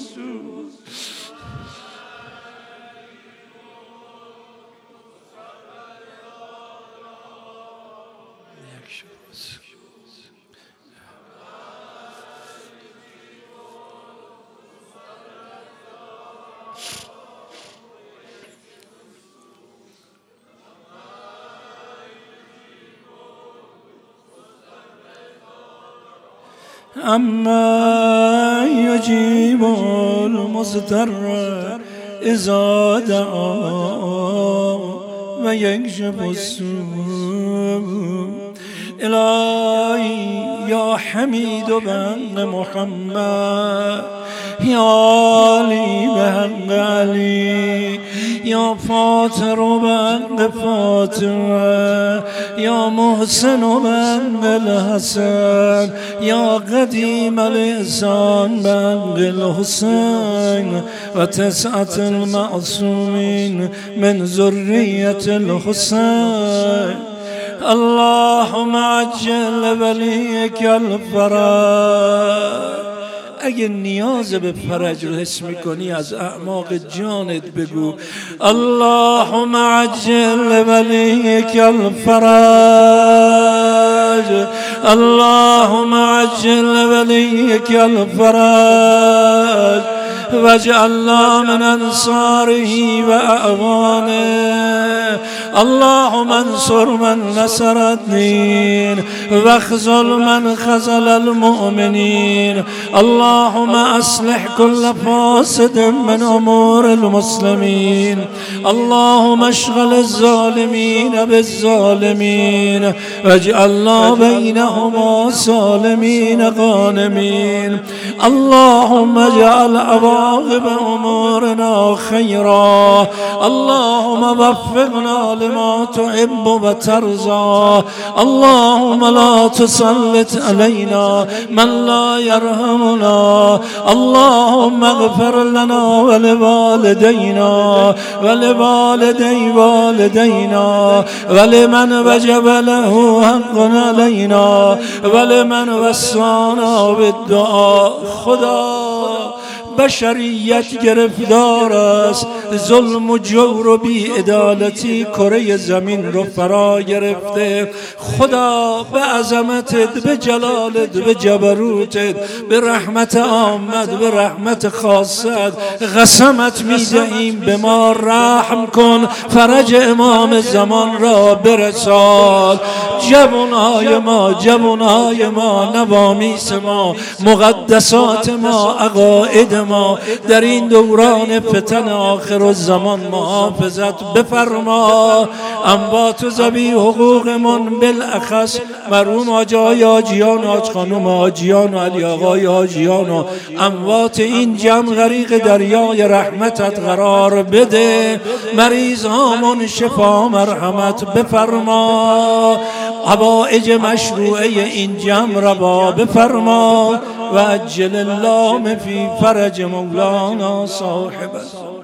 [SPEAKER 1] أما يجيب المضطر إذا دعا ويكشف السوء إلهي يا حميد بن محمد يا علي بن علي يا فاطر بن فاطمة يا محسن بن الحسن يا قديم الإحسان بن الحسين وتسعة المعصومين من ذرية الحسين اللهم عجل وليك الفرج. اگه نیاز به فرج رو حس میکنی از اعماق جانت بگو اللهم عجل ولیک الفرج، اللهم عجل ولیک الفرج واجعلنا من انصاره و اعوانه. اللهم انصر من نصر الدين واخذل من خذل المؤمنين. اللهم اصلح كل فاسد من امور المسلمين. اللهم اشغل الظالمين بالظالمين واجعلنا بينهما سالمين غانمين. اللهم اجعل عواقب امورنا خيرا. اللهم وفقنا لما تحب وترضى. اللهم لا تسلط علينا من لا يرحمنا. اللهم اغفر لنا ولوالدينا ولوالدي والدينا ولمن وجب له حق علينا ولمن وصانا بالدعاء. خدا بشریت گرفتار است، ظلم و جور و بی‌عدالتی کره زمین رو فرا گرفته. خدا به عظمتت، به جلالت، به جبروتت، به رحمت عامت، به رحمت خاصت قسمت میدهیم به ما رحم کن، فرج امام زمان را برسان. جوانهای ما، جوانهای ما، نوامیس ما، مقدسات ما، عقاید ما در این دوران فتن آخر الزمان محافظت بفرما. اموات و ذوی حقوقمون بالاخص مرحوم آجای آجیان، آج خانم آجیان و علی آقای آجیان و اموات این جمع غریق دریای رحمتت قرار بده. مریض هامون شفا مرحمت بفرما. حوائج مشروعه این جمع روا بفرما و عجل اللهم فی فرج مولانا صاحب